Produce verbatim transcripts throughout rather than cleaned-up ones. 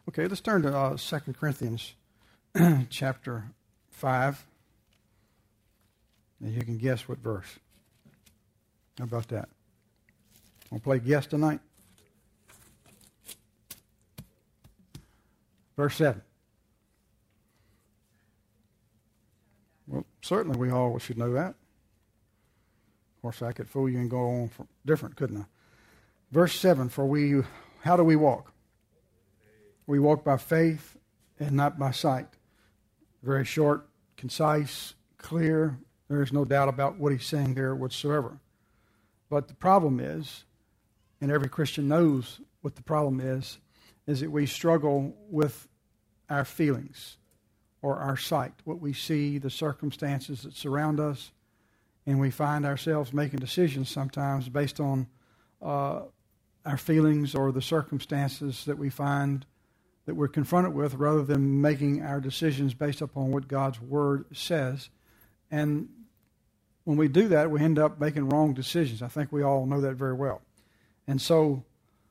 Okay, let's turn to uh, Second Corinthians chapter five. And you can guess what verse. How about that? Want to play guess tonight? Verse seven. Well, certainly we all should know that. Of course, I could fool you and go on for different, couldn't I? Verse seven, for we, how do we walk? We walk by faith and not by sight. Very short, concise, clear. There is no doubt about what he's saying there whatsoever. But the problem is, and every Christian knows what the problem is, is that we struggle with our feelings or our sight, what we see, the circumstances that surround us, and we find ourselves making decisions sometimes based on uh, our feelings or the circumstances that we find that we're confronted with, rather than making our decisions based upon what God's Word says. And when we do that, we end up making wrong decisions. I think we all know that very well. And so,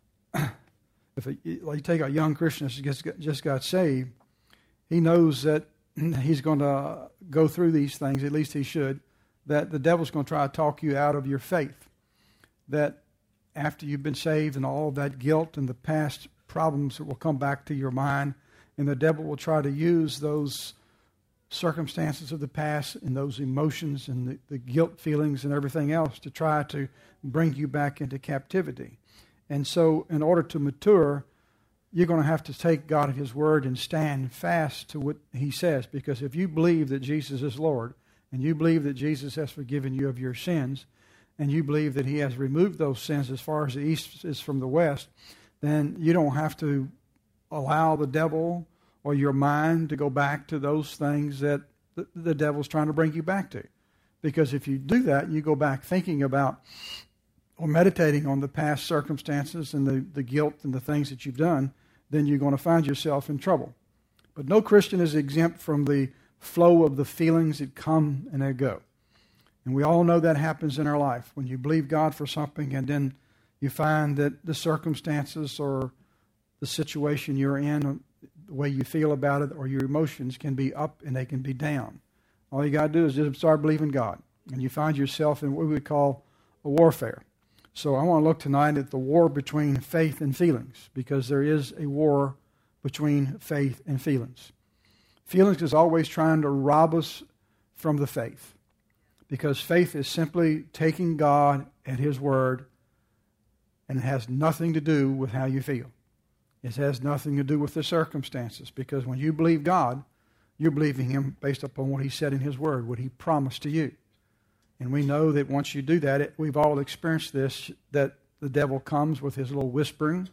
if a, like you take a young Christian that just got, just got saved, he knows that he's going to go through these things, at least he should, that the devil's going to try to talk you out of your faith. That after you've been saved and all of that guilt and the past problems that will come back to your mind, and the devil will try to use those circumstances of the past and those emotions and the, the guilt feelings and everything else to try to bring you back into captivity. And so in order to mature, you're going to have to take God at His Word and stand fast to what He says. Because if you believe that Jesus is Lord, and you believe that Jesus has forgiven you of your sins, and you believe that He has removed those sins as far as the east is from the west, then you don't have to allow the devil or your mind to go back to those things that the, the devil's trying to bring you back to. Because if you do that, you go back thinking about or meditating on the past circumstances and the, the guilt and the things that you've done, then you're going to find yourself in trouble. But no Christian is exempt from the flow of the feelings that come and they go. And we all know that happens in our life. When you believe God for something and then you find that the circumstances or the situation you're in, the way you feel about it, or your emotions can be up and they can be down. All you got to do is just start believing God. And you find yourself in what we call a warfare. So I want to look tonight at the war between faith and feelings, because there is a war between faith and feelings. Feelings is always trying to rob us from the faith, because faith is simply taking God at His Word, and it has nothing to do with how you feel. It has nothing to do with the circumstances, because when you believe God, you're believing Him based upon what He said in His Word, what He promised to you. And we know that once you do that, it, we've all experienced this, that the devil comes with his little whispering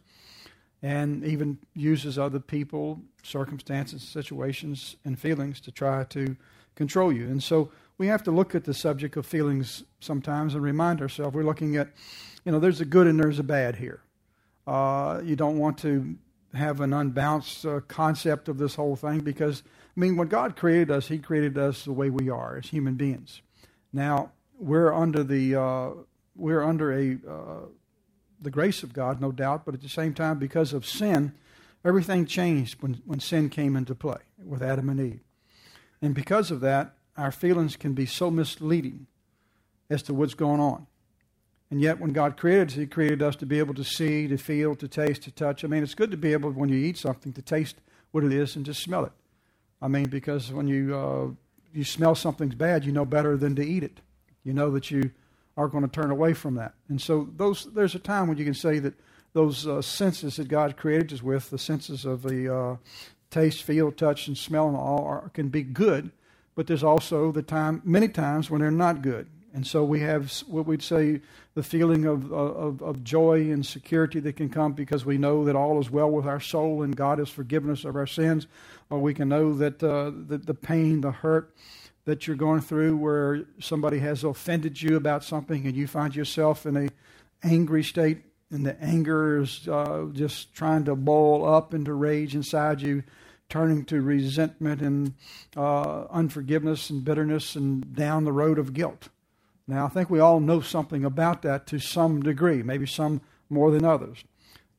and even uses other people, circumstances, situations, and feelings to try to control you. And so we have to look at the subject of feelings sometimes and remind ourselves we're looking at, you know, there's a good and there's a bad here. Uh, you don't want to have an unbalanced uh, concept of this whole thing, because, I mean, when God created us, He created us the way we are as human beings. Now, we're under the uh, we're under a uh, the grace of God, no doubt, but at the same time, because of sin, everything changed when, when sin came into play with Adam and Eve. And because of that, our feelings can be so misleading as to what's going on. And yet, when God created us, He created us to be able to see, to feel, to taste, to touch. I mean, it's good to be able, when you eat something, to taste what it is and to smell it. I mean, because when you uh, you smell something's bad, you know better than to eat it. You know that you are going to turn away from that. And so those there's a time when you can say that those uh, senses that God created us with, the senses of the uh, taste, feel, touch, and smell and all, are, can be good. But there's also the time, many times, when they're not good. And so we have what we'd say the feeling of, of, of joy and security that can come because we know that all is well with our soul and God has forgiven us of our sins. Or we can know that uh, the, the pain, the hurt that you're going through where somebody has offended you about something and you find yourself in a angry state, and the anger is uh, just trying to boil up into rage inside you, turning to resentment and uh, unforgiveness and bitterness and down the road of guilt. Now, I think we all know something about that to some degree, maybe some more than others.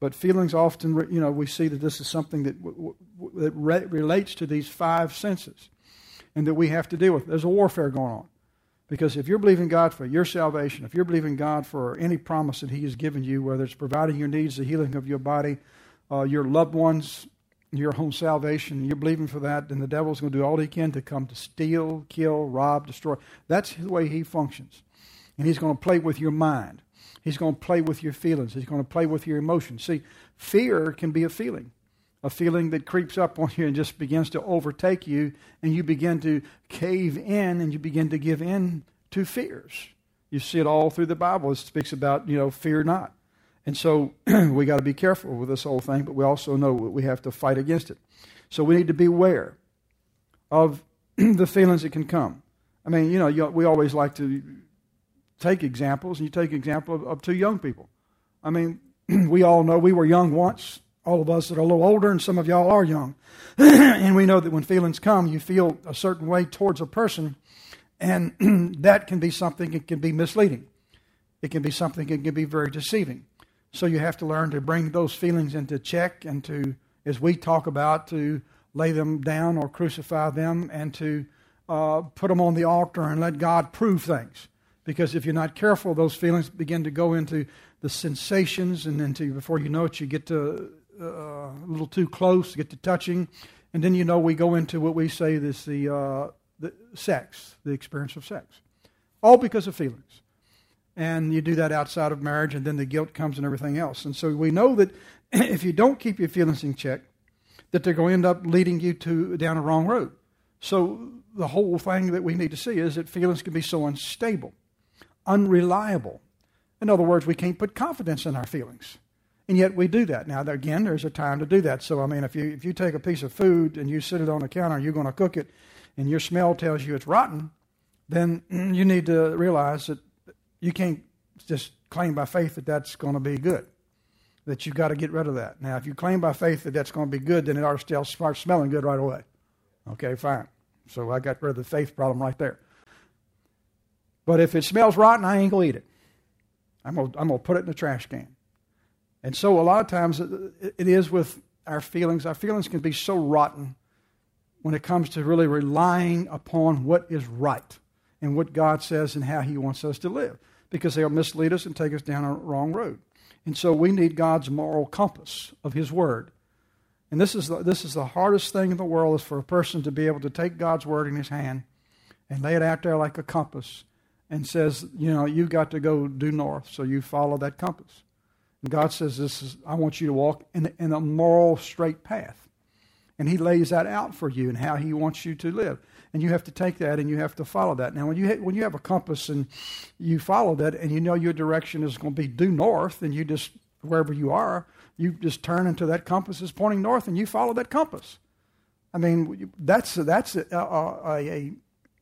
But feelings often, you know, we see that this is something that, w- w- that re- relates to these five senses and that we have to deal with. There's a warfare going on. Because if you're believing God for your salvation, if you're believing God for any promise that He has given you, whether it's providing your needs, the healing of your body, uh, your loved ones, your home salvation, you're believing for that, then the devil's going to do all he can to come to steal, kill, rob, destroy. That's the way he functions. And he's going to play with your mind. He's going to play with your feelings. He's going to play with your emotions. See, fear can be a feeling. A feeling that creeps up on you and just begins to overtake you, and you begin to cave in and you begin to give in to fears. You see it all through the Bible. It speaks about, you know, fear not. And so we got to be careful with this whole thing, but we also know we have to fight against it. So we need to be aware of the feelings that can come. I mean, you know, you, we always like to take examples, and you take example of, of two young people. I mean, we all know we were young once. All of us that are a little older, and some of y'all are young. And we know that when feelings come, you feel a certain way towards a person, and that can be something, it can be misleading. It can be something, it can be very deceiving. So you have to learn to bring those feelings into check and to, as we talk about, to lay them down or crucify them and to uh, put them on the altar and let God prove things. Because if you're not careful, those feelings begin to go into the sensations, and into, before you know it, you get to Uh, a little too close, get to touching, and then you know we go into what we say is the, uh, the sex, the experience of sex, all because of feelings. And you do that outside of marriage, and then the guilt comes and everything else. And so we know that if you don't keep your feelings in check, that they're going to end up leading you to down a wrong road. So the whole thing that we need to see is that feelings can be so unstable, unreliable. In other words, we can't put confidence in our feelings. And yet we do that. Now, again, there's a time to do that. So, I mean, if you if you take a piece of food and you sit it on the counter and you're going to cook it and your smell tells you it's rotten, then you need to realize that you can't just claim by faith that that's going to be good, that you've got to get rid of that. Now, if you claim by faith that that's going to be good, then it ought to start smelling good right away. Okay, fine. So I got rid of the faith problem right there. But if it smells rotten, I ain't going to eat it. I'm going to, I'm going to put it in the trash can. And so a lot of times it is with our feelings. Our feelings can be so rotten when it comes to really relying upon what is right and what God says and how He wants us to live, because they'll mislead us and take us down a wrong road. And so we need God's moral compass of His Word. And this is the, this is the hardest thing in the world, is for a person to be able to take God's Word in his hand and lay it out there like a compass and says, you know, you've got to go due north, so you follow that compass. And God says, "This is, I want you to walk in, in a moral straight path." And He lays that out for you and how He wants you to live. And you have to take that and you have to follow that. Now, when you ha- when you have a compass and you follow that and you know your direction is going to be due north, and you just, wherever you are, you just turn into that compass is pointing north and you follow that compass. I mean, that's, that's a, a, a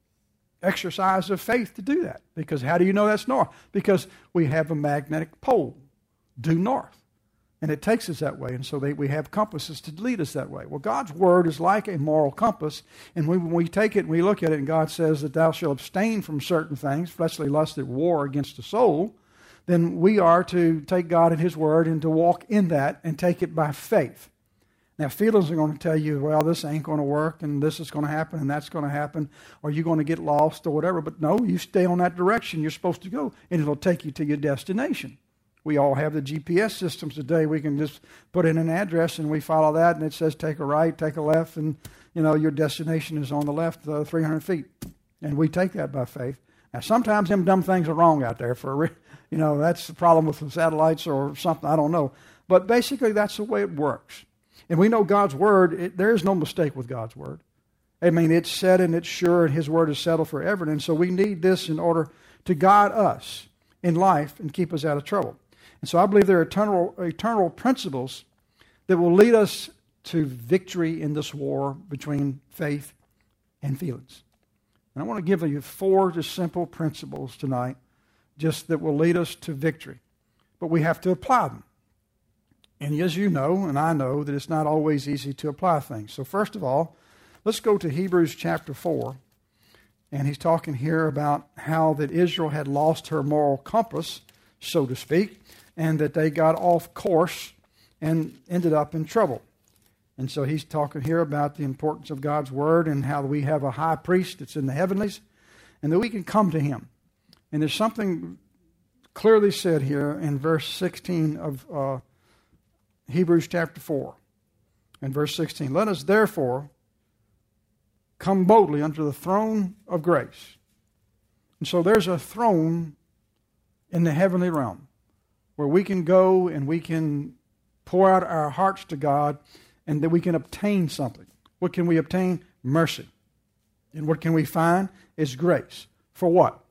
exercise of faith to do that. Because how do you know that's north? Because we have a magnetic pole due north. And it takes us that way. And so they, we have compasses to lead us that way. Well, God's Word is like a moral compass. And we, when we take it and we look at it, and God says that thou shalt abstain from certain things, fleshly lust that war against the soul, then we are to take God and His Word and to walk in that and take it by faith. Now, feelings are going to tell you, well, this ain't going to work, and this is going to happen, and that's going to happen, or you're going to get lost or whatever. But no, you stay on that direction you're supposed to go, and it'll take you to your destination. We all have the G P S systems today. We can just put in an address and we follow that, and it says take a right, take a left, and you know your destination is on the left, uh, three hundred feet. And we take that by faith. Now, sometimes them dumb things are wrong out there. For you know, that's the problem with the satellites or something. I don't know. But basically, that's the way it works. And we know God's Word. It, there is no mistake with God's Word. I mean, it's set and it's sure, and His Word is settled forever. And so we need this in order to guide us in life and keep us out of trouble. And so I believe there are eternal, eternal principles that will lead us to victory in this war between faith and feelings. And I want to give you four just simple principles tonight, just that will lead us to victory. But we have to apply them. And as you know, and I know, that it's not always easy to apply things. So first of all, let's go to Hebrews chapter four. And he's talking here about how that Israel had lost her moral compass, so to speak, and that they got off course and ended up in trouble. And so he's talking here about the importance of God's Word and how we have a high priest that's in the heavenlies and that we can come to him. And there's something clearly said here in verse sixteen of uh, Hebrews chapter four. In verse sixteen, let us therefore come boldly unto the throne of grace. And so there's a throne in the heavenly realm where we can go and we can pour out our hearts to God and that we can obtain something. What can we obtain? Mercy. And what can we find? Is grace. For what?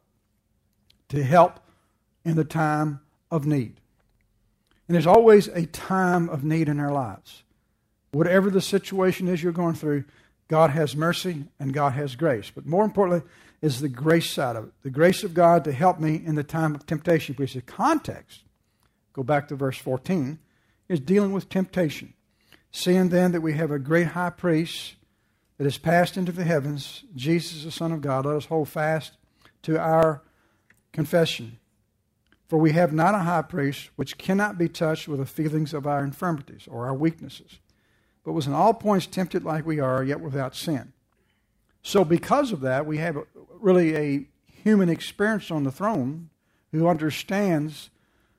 To help in the time of need. And there's always a time of need in our lives. Whatever the situation is you're going through, God has mercy and God has grace. But more importantly is the grace side of it. The grace of God to help me in the time of temptation. Because the context, go back to verse fourteen, is dealing with temptation. Seeing then that we have a great high priest that has passed into the heavens, Jesus the Son of God, let us hold fast to our confession. For we have not a high priest which cannot be touched with the feelings of our infirmities or our weaknesses, but was in all points tempted like we are, yet without sin. So because of that, we have really a human experience on the throne who understands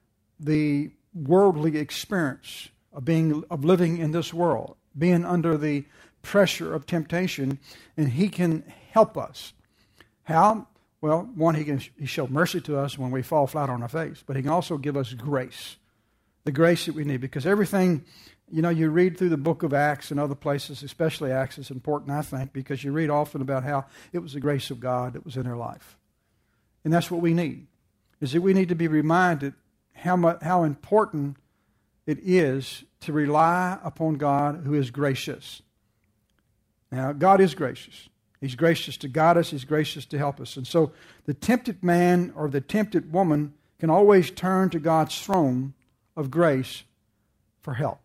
the worldly experience of being of living in this world, being under the pressure of temptation, and he can help us. How? Well, one, he can he show mercy to us when we fall flat on our face, but he can also give us grace, the grace that we need, because everything, you know, you read through the book of Acts and other places, especially Acts is important, I think, because you read often about how it was the grace of God that was in their life. And that's what we need, is that we need to be reminded how much, how important it is to rely upon God who is gracious. Now, God is gracious. He's gracious to guide us. He's gracious to help us. And so the tempted man or the tempted woman can always turn to God's throne of grace for help.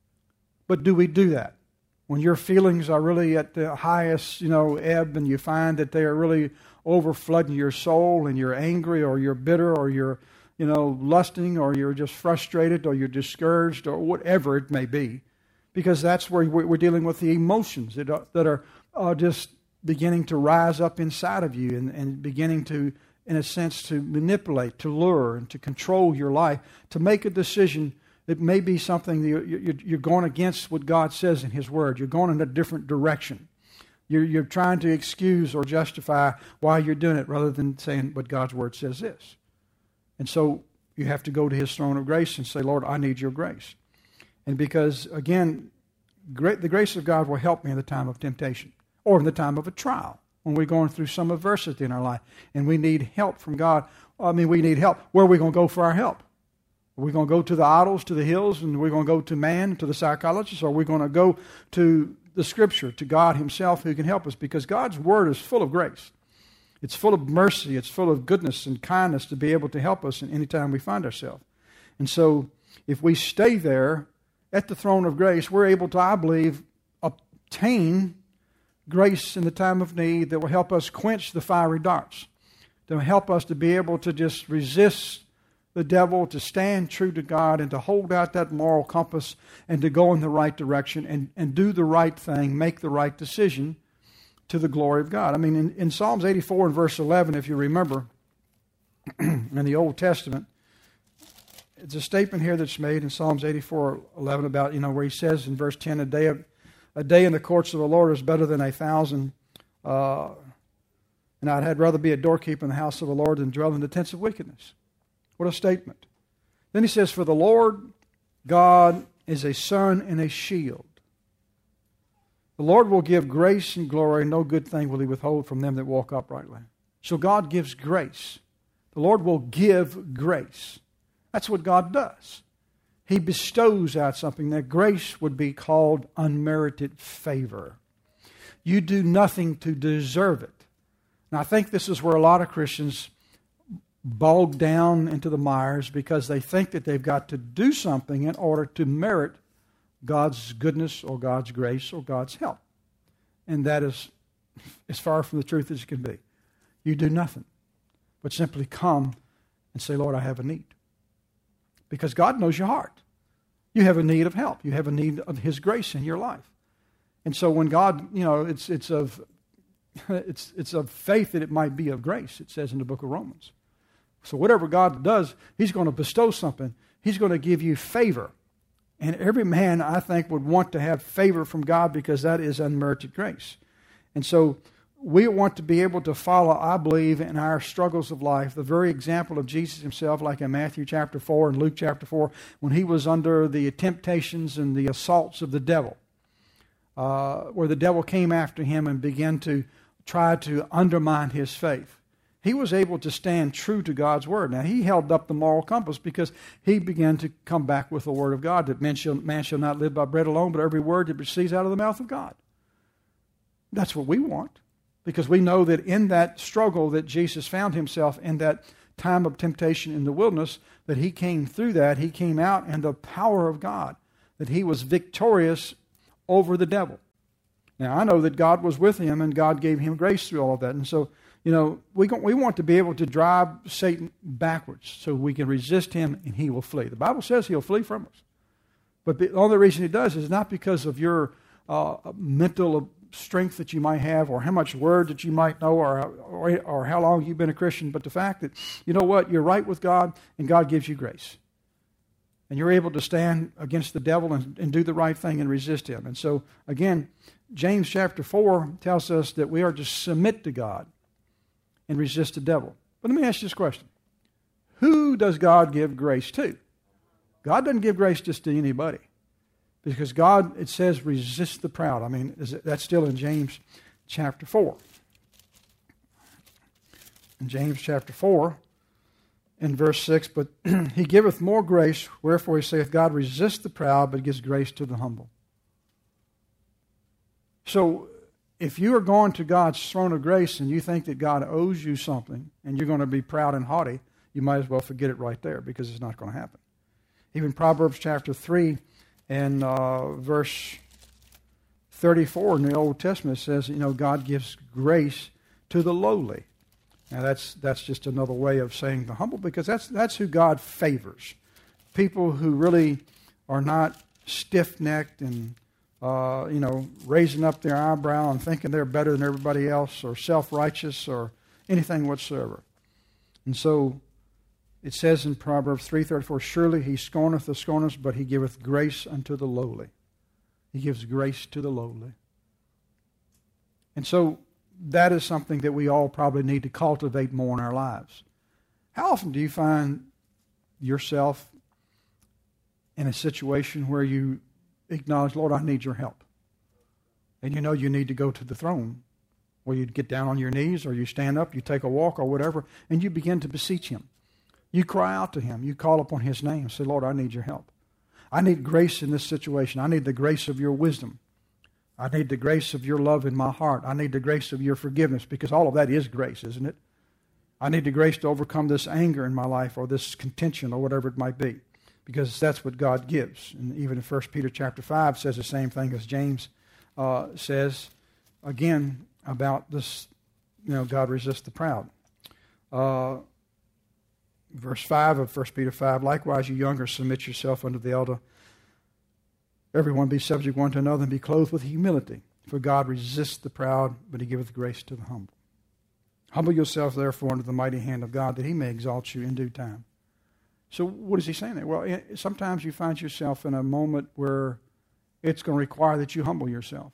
But do we do that? When your feelings are really at the highest, you know, ebb, and you find that they are really overflooding your soul, and you're angry or you're bitter or you're, you know, lusting or you're just frustrated or you're discouraged or whatever it may be, because that's where we're dealing with the emotions that are, that are uh, just beginning to rise up inside of you and, and beginning to, in a sense, to manipulate, to lure, and to control your life, to make a decision that may be something that you're going against what God says in His Word. You're going in a different direction. You're, you're trying to excuse or justify why you're doing it rather than saying what God's Word says is. And so you have to go to His throne of grace and say, Lord, I need your grace. And because, again, great, the grace of God will help me in the time of temptation or in the time of a trial when we're going through some adversity in our life and we need help from God. I mean, we need help. Where are we going to go for our help? Are we going to go to the idols, to the hills, and we're going to go to man, to the psychologist, or are we going to go to the Scripture, to God Himself who can help us? Because God's Word is full of grace. It's full of mercy. It's full of goodness and kindness to be able to help us in any time we find ourselves. And so if we stay there at the throne of grace, we're able to, I believe, obtain grace in the time of need that will help us quench the fiery darts, that will help us to be able to just resist the devil, to stand true to God, and to hold out that moral compass and to go in the right direction and, and do the right thing, make the right decision to the glory of God. I mean, in, in Psalms eighty-four and verse eleven, if you remember, in the Old Testament, it's a statement here that's made in Psalms eighty-four eleven about, you know, where he says in verse ten, a day of, a day in the courts of the Lord is better than a thousand, uh, and I'd had rather be a doorkeeper in the house of the Lord than dwell in the tents of wickedness. What a statement. Then he says, for the Lord God is a sun and a shield. The Lord will give grace and glory, no good thing will He withhold from them that walk uprightly. So God gives grace. The Lord will give grace. That's what God does. He bestows out something. That grace would be called unmerited favor. You do nothing to deserve it. And I think this is where a lot of Christians bog down into the mires because they think that they've got to do something in order to merit God's goodness or God's grace or God's help. And that is as far from the truth as it can be. You do nothing but simply come and say, Lord, I have a need. Because God knows your heart. You have a need of help. You have a need of His grace in your life. And so when God, you know, it's it's of it's it's of faith that it might be of grace, it says in the book of Romans. So whatever God does, He's going to bestow something. He's going to give you favor. And every man, I think, would want to have favor from God because that is unmerited grace. And so we want to be able to follow, I believe, in our struggles of life, the very example of Jesus Himself, like in Matthew chapter four and Luke chapter four, when He was under the temptations and the assaults of the devil, uh, where the devil came after Him and began to try to undermine His faith. He was able to stand true to God's Word. Now, he held up the moral compass because he began to come back with the Word of God, that man shall, man shall not live by bread alone, but every word that proceeds out of the mouth of God. That's what we want, because we know that in that struggle that Jesus found Himself in that time of temptation in the wilderness, that He came through that, He came out in the power of God, that He was victorious over the devil. Now, I know that God was with Him and God gave Him grace through all of that. And so, you know, we we want to be able to drive Satan backwards so we can resist him and he will flee. The Bible says he'll flee from us. But the only reason he does is not because of your uh, mental strength that you might have or how much word that you might know or, or, or how long you've been a Christian, but the fact that, you know what, you're right with God and God gives you grace. And you're able to stand against the devil and, and do the right thing and resist him. And so, again, James chapter four tells us that we are to submit to God and resist the devil. But let me ask you this question. Who does God give grace to? God doesn't give grace just to anybody. Because God, it says, resist the proud. I mean, is it, that's still in James chapter four. In James chapter four, in verse six, but He giveth more grace, wherefore He saith, God resists the proud, but gives grace to the humble. So, if you are going to God's throne of grace and you think that God owes you something and you're going to be proud and haughty, you might as well forget it right there because it's not going to happen. Even Proverbs chapter three and uh, verse thirty-four in the Old Testament says, you know, God gives grace to the lowly. Now that's that's just another way of saying the humble, because that's that's who God favors. People who really are not stiff-necked and Uh, you know, raising up their eyebrow and thinking they're better than everybody else, or self-righteous, or anything whatsoever. And so it says in Proverbs three thirty-four, surely He scorneth the scorners, but He giveth grace unto the lowly. He gives grace to the lowly. And so that is something that we all probably need to cultivate more in our lives. How often do you find yourself in a situation where you acknowledge, Lord, I need your help? And you know you need to go to the throne, where you get down on your knees, or you stand up, you take a walk, or whatever, and you begin to beseech Him. You cry out to Him. You call upon His name. Say, Lord, I need your help. I need grace in this situation. I need the grace of your wisdom. I need the grace of your love in my heart. I need the grace of your forgiveness, because all of that is grace, isn't it? I need the grace to overcome this anger in my life, or this contention, or whatever it might be, because that's what God gives. And even in First Peter chapter five says the same thing as James uh, says, again, about this, you know, God resists the proud. Uh, verse five of First Peter five, likewise, you younger, submit yourself unto the elder. Everyone be subject one to another, and be clothed with humility. For God resists the proud, but He giveth grace to the humble. Humble yourself, therefore, under the mighty hand of God, that He may exalt you in due time. So what is He saying there? Well, sometimes you find yourself in a moment where it's going to require that you humble yourself,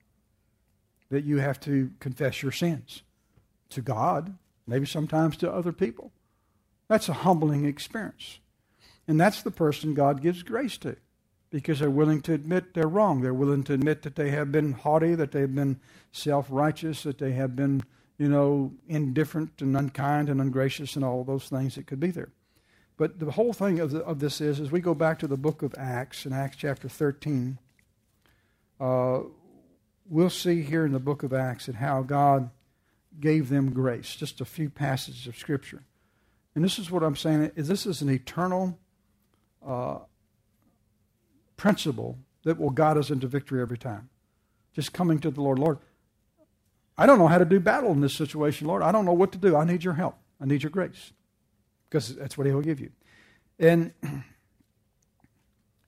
that you have to confess your sins to God, maybe sometimes to other people. That's a humbling experience. And that's the person God gives grace to, because they're willing to admit they're wrong. They're willing to admit that they have been haughty, that they've been self-righteous, that they have been, you know, indifferent and unkind and ungracious and all those things that could be there. But the whole thing of, the, of this is, as we go back to the book of Acts, in Acts chapter thirteen, uh, we'll see here in the book of Acts that how God gave them grace. Just a few passages of Scripture. And this is what I'm saying, is this is an eternal uh, principle that will guide us into victory every time. Just coming to the Lord, Lord, I don't know how to do battle in this situation, Lord. I don't know what to do. I need your help. I need your grace. Because that's what He'll give you. And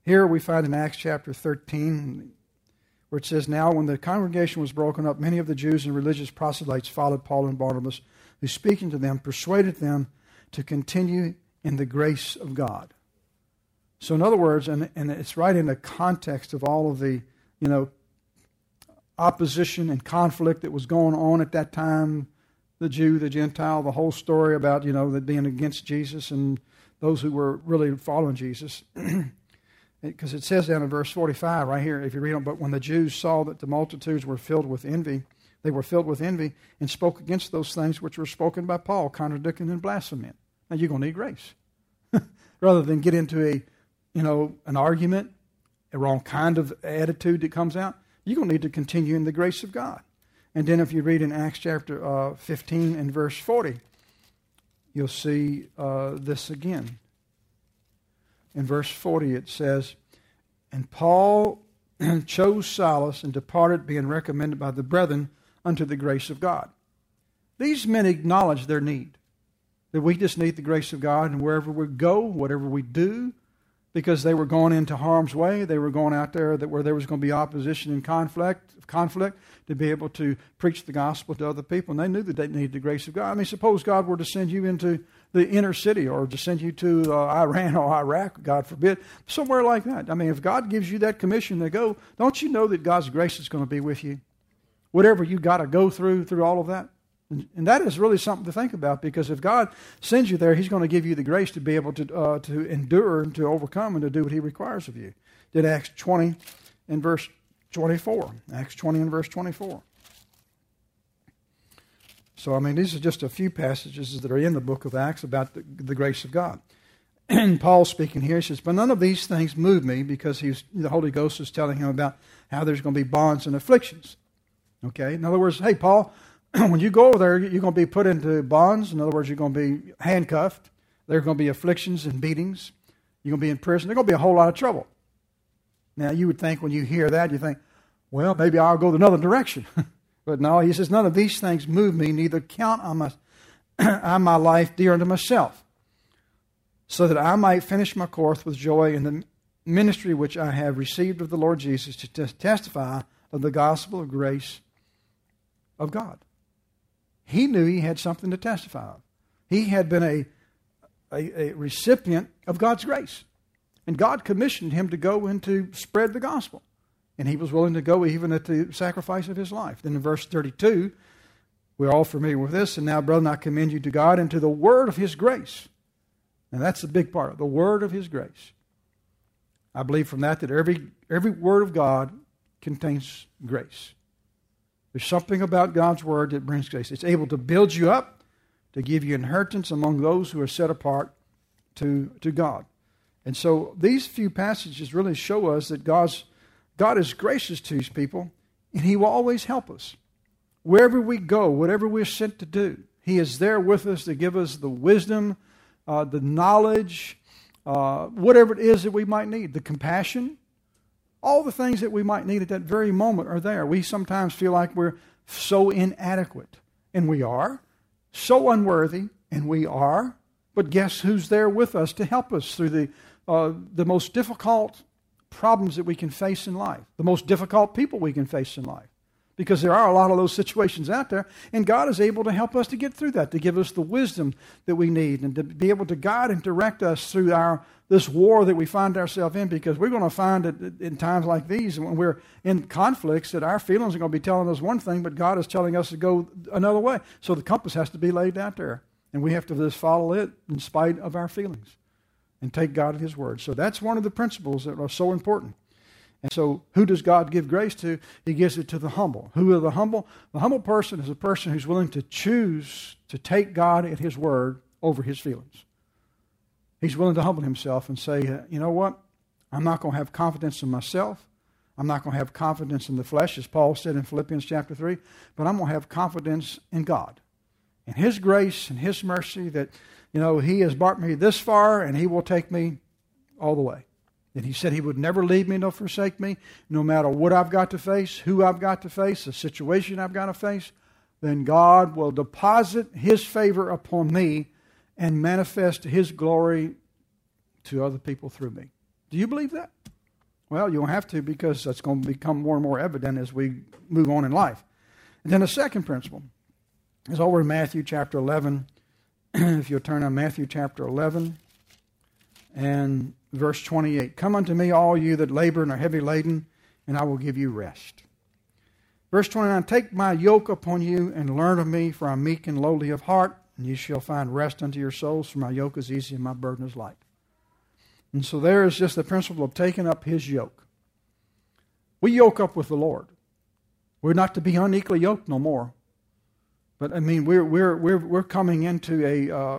Here we find in Acts chapter thirteen, where it says, "Now when the congregation was broken up, many of the Jews and religious proselytes followed Paul and Barnabas, who speaking to them persuaded them to continue in the grace of God." So in other words, and, and it's right in the context of all of the, you know, opposition and conflict that was going on at that time, the Jew, the Gentile, the whole story about, you know, that being against Jesus and those who were really following Jesus. Because it says down in verse forty-five right here, if you read on, "But when the Jews saw that the multitudes were filled with envy, they were filled with envy and spoke against those things which were spoken by Paul, contradicting and blaspheming." Now you're going to need grace. Rather than get into a, you know, an argument, a wrong kind of attitude that comes out, you're going to need to continue in the grace of God. And then if you read in Acts chapter uh, fifteen and verse forty, you'll see uh, this again. In verse forty it says, "And Paul chose Silas and departed, being recommended by the brethren unto the grace of God." These men acknowledge their need, that we just need the grace of God, and wherever we go, whatever we do, because they were going into harm's way, they were going out there that where there was going to be opposition and conflict, conflict to be able to preach the gospel to other people, and they knew that they needed the grace of God. I mean, suppose God were to send you into the inner city, or to send you to uh, Iran or Iraq, God forbid, somewhere like that. I mean, if God gives you that commission to go, don't you know that God's grace is going to be with you? Whatever you got to go through, through all of that. And, and that is really something to think about, because if God sends you there, He's going to give you the grace to be able to uh, to endure and to overcome and to do what He requires of you. Did Acts twenty and verse twenty-four. Acts twenty and verse twenty-four. So, I mean, these are just a few passages that are in the book of Acts about the, the grace of God. And Paul speaking here, he says, "But none of these things move me," because he's, the Holy Ghost is telling him about how there's going to be bonds and afflictions. Okay? In other words, hey, Paul, when you go over there, you're going to be put into bonds. In other words, you're going to be handcuffed. There are going to be afflictions and beatings. You're going to be in prison. There's going to be a whole lot of trouble. Now, you would think when you hear that, you think, well, maybe I'll go another direction. But no, he says, "None of these things move me, neither count on my, on my life dear unto myself, so that I might finish my course with joy in the ministry which I have received of the Lord Jesus, to t- testify of the gospel of grace of God." He knew he had something to testify of. He had been a, a, a recipient of God's grace. And God commissioned him to go and to spread the gospel. And he was willing to go even at the sacrifice of his life. Then in verse thirty-two, we're all familiar with this. "And now, brethren, I commend you to God and to the word of His grace." Now that's the big part, the word of His grace. I believe from that that every, every word of God contains grace. There's something about God's word that brings grace. It's able to build you up, to give you inheritance among those who are set apart to, to God. And so these few passages really show us that God's God is gracious to His people, and He will always help us. Wherever we go, whatever we're sent to do, He is there with us to give us the wisdom, uh, the knowledge, uh, whatever it is that we might need, the compassion. All the things that we might need at that very moment are there. We sometimes feel like we're so inadequate, and we are. So unworthy, and we are. But guess who's there with us to help us through the uh, the most difficult problems that we can face in life, the most difficult people we can face in life. Because there are a lot of those situations out there, and God is able to help us to get through that, to give us the wisdom that we need, and to be able to guide and direct us through our this war that we find ourselves in, because we're going to find that in times like these, when we're in conflicts, that our feelings are going to be telling us one thing, but God is telling us to go another way. So the compass has to be laid out there, and we have to just follow it in spite of our feelings and take God at His word. So that's one of the principles that are so important. And so who does God give grace to? He gives it to the humble. Who are the humble? The humble person is a person who's willing to choose to take God at His word over his feelings. He's willing to humble himself and say, you know what? I'm not going to have confidence in myself. I'm not going to have confidence in the flesh, as Paul said in Philippians chapter three, but I'm going to have confidence in God and His grace and His mercy that, you know, He has brought me this far and He will take me all the way. And He said He would never leave me nor forsake me, no matter what I've got to face, who I've got to face, the situation I've got to face. Then God will deposit His favor upon me and manifest His glory to other people through me. Do you believe that? Well, you don't have to, because that's going to become more and more evident as we move on in life. And then the second principle is over in Matthew chapter eleven. If you'll turn on Matthew chapter eleven and verse twenty-eight. Come unto me, all you that labor and are heavy laden, and I will give you rest. Verse twenty-nine, take my yoke upon you and learn of me, for I am meek and lowly of heart, and you shall find rest unto your souls, for my yoke is easy and my burden is light. And so there is just the principle of taking up his yoke. We yoke up with the Lord. We're not to be unequally yoked no more. But I mean, we're we're we're we're coming into a uh,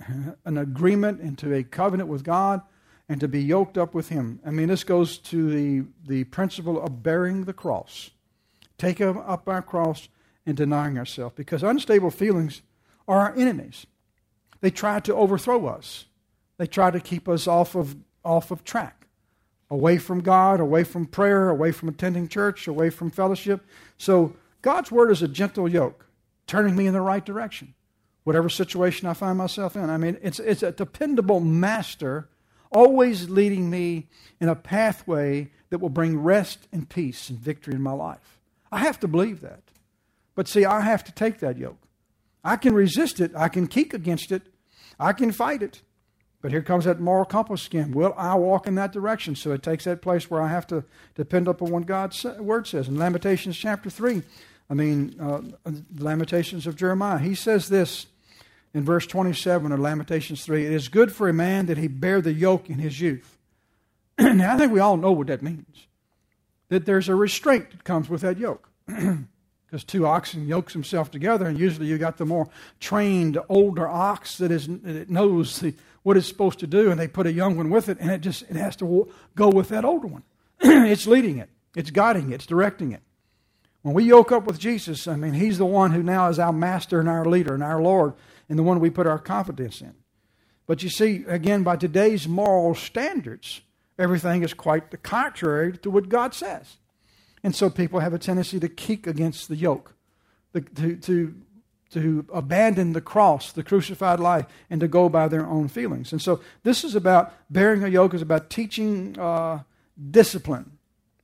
an agreement, into a covenant with God, and to be yoked up with Him. I mean, this goes to the the principle of bearing the cross, taking up our cross and denying ourselves, because unstable feelings are our enemies. They try to overthrow us. They try to keep us off of off of track, away from God, away from prayer, away from attending church, away from fellowship. So God's Word is a gentle yoke, turning me in the right direction, whatever situation I find myself in. I mean, it's it's a dependable master, always leading me in a pathway that will bring rest and peace and victory in my life. I have to believe that. But see, I have to take that yoke. I can resist it. I can kick against it. I can fight it. But here comes that moral compass again. Will I walk in that direction? So it takes that place where I have to depend upon what God's Word says. In Lamentations chapter three, I mean, uh, the Lamentations of Jeremiah, he says this in verse twenty-seven of Lamentations three, it is good for a man that he bear the yoke in his youth. Now, I think we all know what that means. That there's a restraint that comes with that yoke. Because two oxen yokes themselves together, and usually you got the more trained, older ox that is that knows the, what it's supposed to do, and they put a young one with it, and it just it has to go with that older one. It's leading it. It's guiding it. It's directing it. When we yoke up with Jesus, I mean, He's the one who now is our master and our leader and our Lord, and the one we put our confidence in. But you see, again, by today's moral standards, everything is quite the contrary to what God says. And so people have a tendency to kick against the yoke, to, to, to abandon the cross, the crucified life, and to go by their own feelings. And so this is about, bearing a yoke is about teaching uh, discipline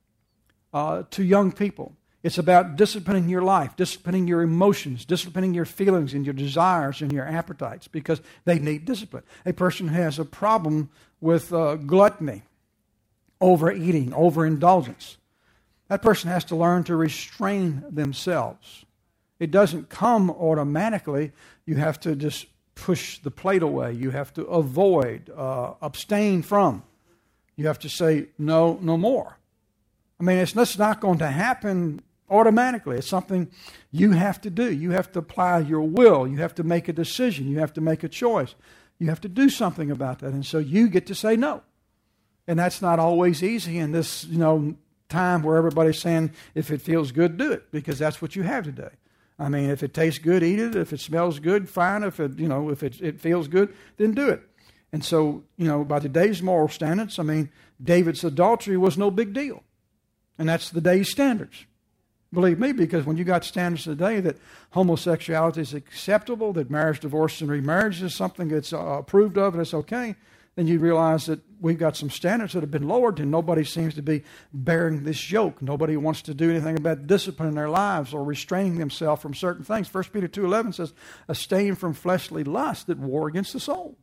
uh, to young people. It's about disciplining your life, disciplining your emotions, disciplining your feelings and your desires and your appetites, because they need discipline. A person who has a problem with uh, gluttony, overeating, overindulgence, that person has to learn to restrain themselves. It doesn't come automatically. You have to just push the plate away. You have to avoid, uh, abstain from. You have to say, no, no more. I mean, it's, it's not going to happen automatically. It's something you have to do. You have to apply your will. You have to make a decision. You have to make a choice. You have to do something about that. And so you get to say no. And that's not always easy in this, you know, time where everybody's saying, if it feels good, do it, because that's what you have today. I mean, if it tastes good, eat it. If it smells good, fine. If it, you know, if it, it feels good, then do it. And so, you know, by today's moral standards, I mean, David's adultery was no big deal. And that's the day's standards. Believe me, because when you got standards today that homosexuality is acceptable, that marriage, divorce, and remarriage is something that's uh, approved of and it's okay, then you realize that we've got some standards that have been lowered and nobody seems to be bearing this yoke. Nobody wants to do anything about discipline in their lives or restraining themselves from certain things. First Peter two eleven says, abstain from fleshly lust that war against the soul.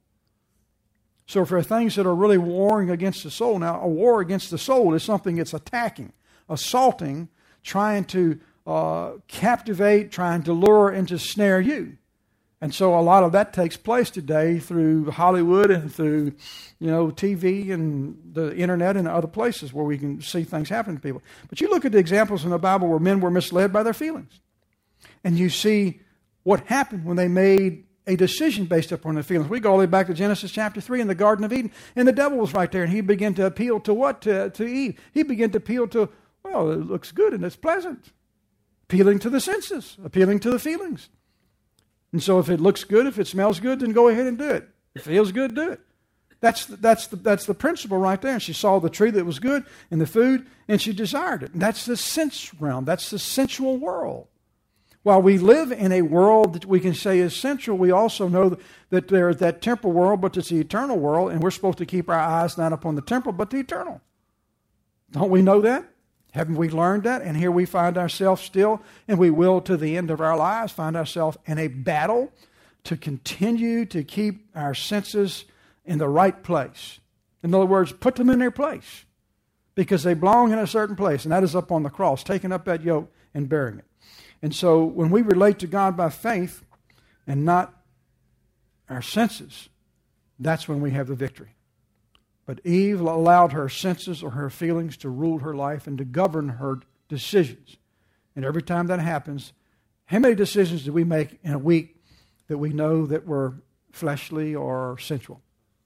So for things that are really warring against the soul, now a war against the soul is something that's attacking, assaulting, trying to uh, captivate, trying to lure and to snare you. And so a lot of that takes place today through Hollywood and through, you know, T V and the internet and other places where we can see things happen to people. But you look at the examples in the Bible where men were misled by their feelings. And you see what happened when they made a decision based upon their feelings. We go all the way back to Genesis chapter three in the Garden of Eden, and the devil was right there, and he began to appeal to what? To, to Eve. He began to appeal to, well, it looks good and it's pleasant. Appealing to the senses, appealing to the feelings. And so if it looks good, if it smells good, then go ahead and do it. If it feels good, do it. That's the, that's the, that's the principle right there. And she saw the tree that was good and the food, and she desired it. And that's the sense realm. That's the sensual world. While we live in a world that we can say is sensual, we also know that there is that temporal world, but it's the eternal world, and we're supposed to keep our eyes not upon the temporal, but the eternal. Don't we know that? Haven't we learned that? And here we find ourselves still, and we will to the end of our lives, find ourselves in a battle to continue to keep our senses in the right place. In other words, put them in their place, because they belong in a certain place, and that is up on the cross, taking up that yoke and bearing it. And so when we relate to God by faith and not our senses, that's when we have the victory. But Eve allowed her senses or her feelings to rule her life and to govern her decisions. And every time that happens, how many decisions do we make in a week that we know that were fleshly or sensual?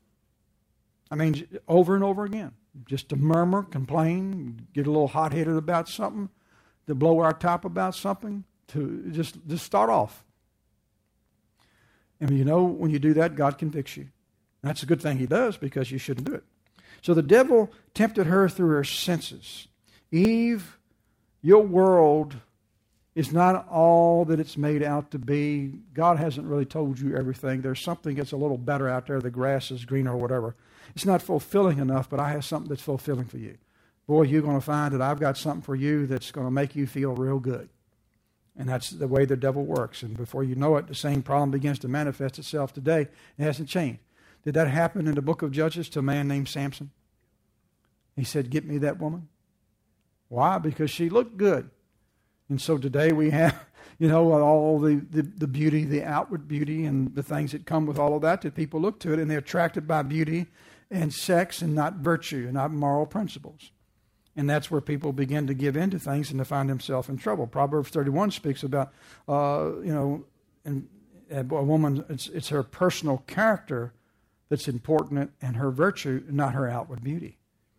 I mean, over and over again. Just to murmur, complain, get a little hot-headed about something, to blow our top about something, to just, just start off. And you know, when you do that, God convicts you. That's a good thing He does, because you shouldn't do it. So the devil tempted her through her senses. Eve, your world is not all that it's made out to be. God hasn't really told you everything. There's something that's a little better out there. The grass is greener or whatever. It's not fulfilling enough, but I have something that's fulfilling for you. Boy, you're going to find that I've got something for you that's going to make you feel real good. And that's the way the devil works. And before you know it, the same problem begins to manifest itself today. It hasn't changed. Did that happen in the book of Judges to a man named Samson? He said, "Get me that woman." Why? Because she looked good. And so today we have, you know, all the, the, the beauty, the outward beauty, and the things that come with all of that, that people look to it, and they're attracted by beauty and sex and not virtue and not moral principles. And that's where people begin to give in to things and to find themselves in trouble. Proverbs thirty-one speaks about, uh, you know, and a woman, it's, it's her personal character that's important, and her virtue, not her outward beauty.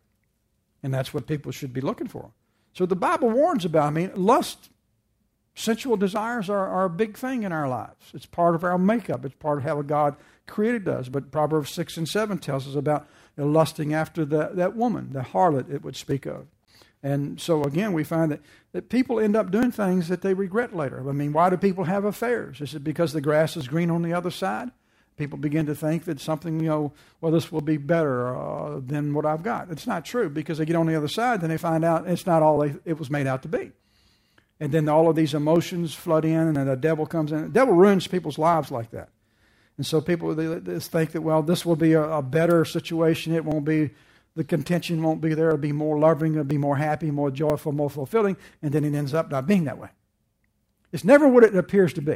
And that's what people should be looking for. So the Bible warns about, I mean, lust, sensual desires are, are a big thing in our lives. It's part of our makeup. It's part of how God created us. But Proverbs six and seven tells us about, you know, lusting after the, that woman, the harlot it would speak of. And so, again, we find that, that people end up doing things that they regret later. I mean, why do people have affairs? Is it because the grass is green on the other side? People begin to think that something, you know, well, this will be better uh, than what I've got. It's not true, because they get on the other side, then they find out it's not all they, it was made out to be. And then all of these emotions flood in, and then the devil comes in. The devil ruins people's lives like that. And so people they, they think that, well, this will be a, a better situation. It won't be, the contention won't be there. It'll be more loving. It'll be more happy, more joyful, more fulfilling. And then it ends up not being that way. It's never what it appears to be.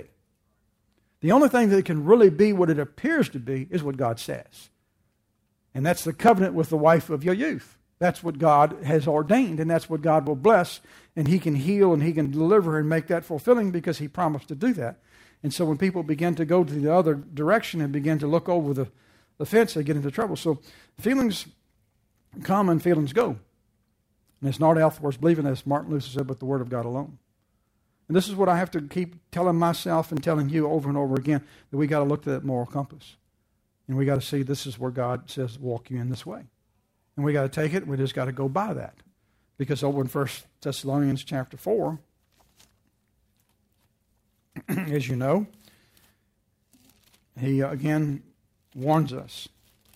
The only thing that can really be what it appears to be is what God says. And that's the covenant with the wife of your youth. That's what God has ordained, and that's what God will bless. And He can heal and He can deliver and make that fulfilling, because He promised to do that. And so when people begin to go to the other direction and begin to look over the, the fence, they get into trouble. So feelings come and feelings go. And it's not afterwards believing, as Martin Luther said, but the Word of God alone. And this is what I have to keep telling myself and telling you over and over again, that we got to look to that moral compass. And we got to see this is where God says, walk you in this way. And we got to take it, we just got to go by that. Because over in First Thessalonians chapter four, as you know, he uh, again warns us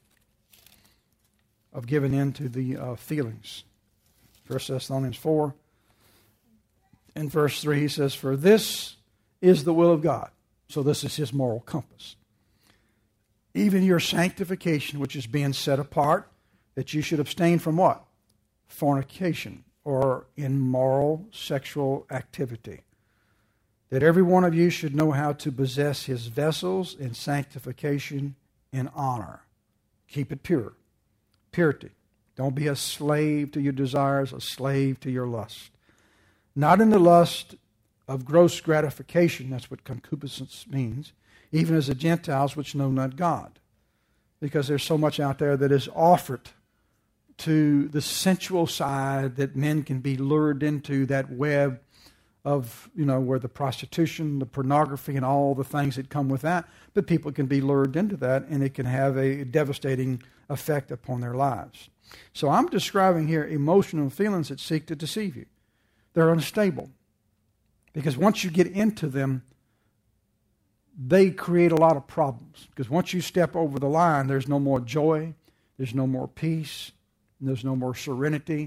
of giving in to the uh, feelings. First Thessalonians four. In verse three, he says, "For this is the will of God." So this is His moral compass. "Even your sanctification, which is being set apart, that you should abstain from" what? Fornication, or immoral sexual activity. "That every one of you should know how to possess his vessels in sanctification and honor." Keep it pure. Purity. Don't be a slave to your desires, a slave to your lust. "Not in the lust of gross gratification," that's what concupiscence means, "even as the Gentiles which know not God." Because there's so much out there that is offered to the sensual side, that men can be lured into that web of, you know, where the prostitution, the pornography, and all the things that come with that. But people can be lured into that, and it can have a devastating effect upon their lives. So I'm describing here emotional feelings that seek to deceive you. They're unstable. Because once you get into them, they create a lot of problems. Because once you step over the line, there's no more joy, there's no more peace, there's no more serenity,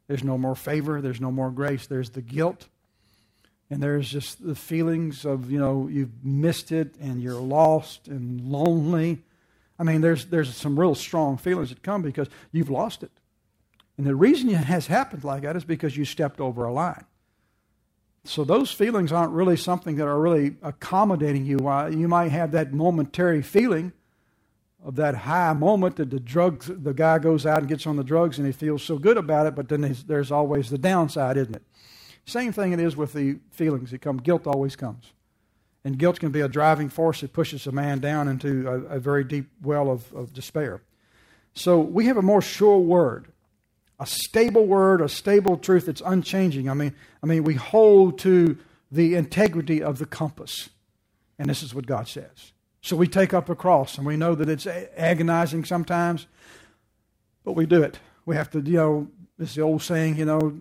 There's no more favor. There's no more grace. There's the guilt. And there's just the feelings of, you know, you've missed it and you're lost and lonely. I mean, there's there's some real strong feelings that come because you've lost it. And the reason it has happened like that is because you stepped over a line. So those feelings aren't really something that are really accommodating you. You might have that momentary feeling of that high moment that the drugs, the guy goes out and gets on the drugs and he feels so good about it, but then there's, there's always the downside, isn't it? Same thing it is with the feelings that come. Guilt always comes. And guilt can be a driving force that pushes a man down into a, a very deep well of, of despair. So we have a more sure word, a stable word, a stable truth that's unchanging. I mean, I mean, we hold to the integrity of the compass. And this is what God says. So we take up a cross, and we know that it's agonizing sometimes, but we do it. We have to, you know, this is the old saying, you know,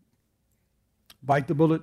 bite the bullet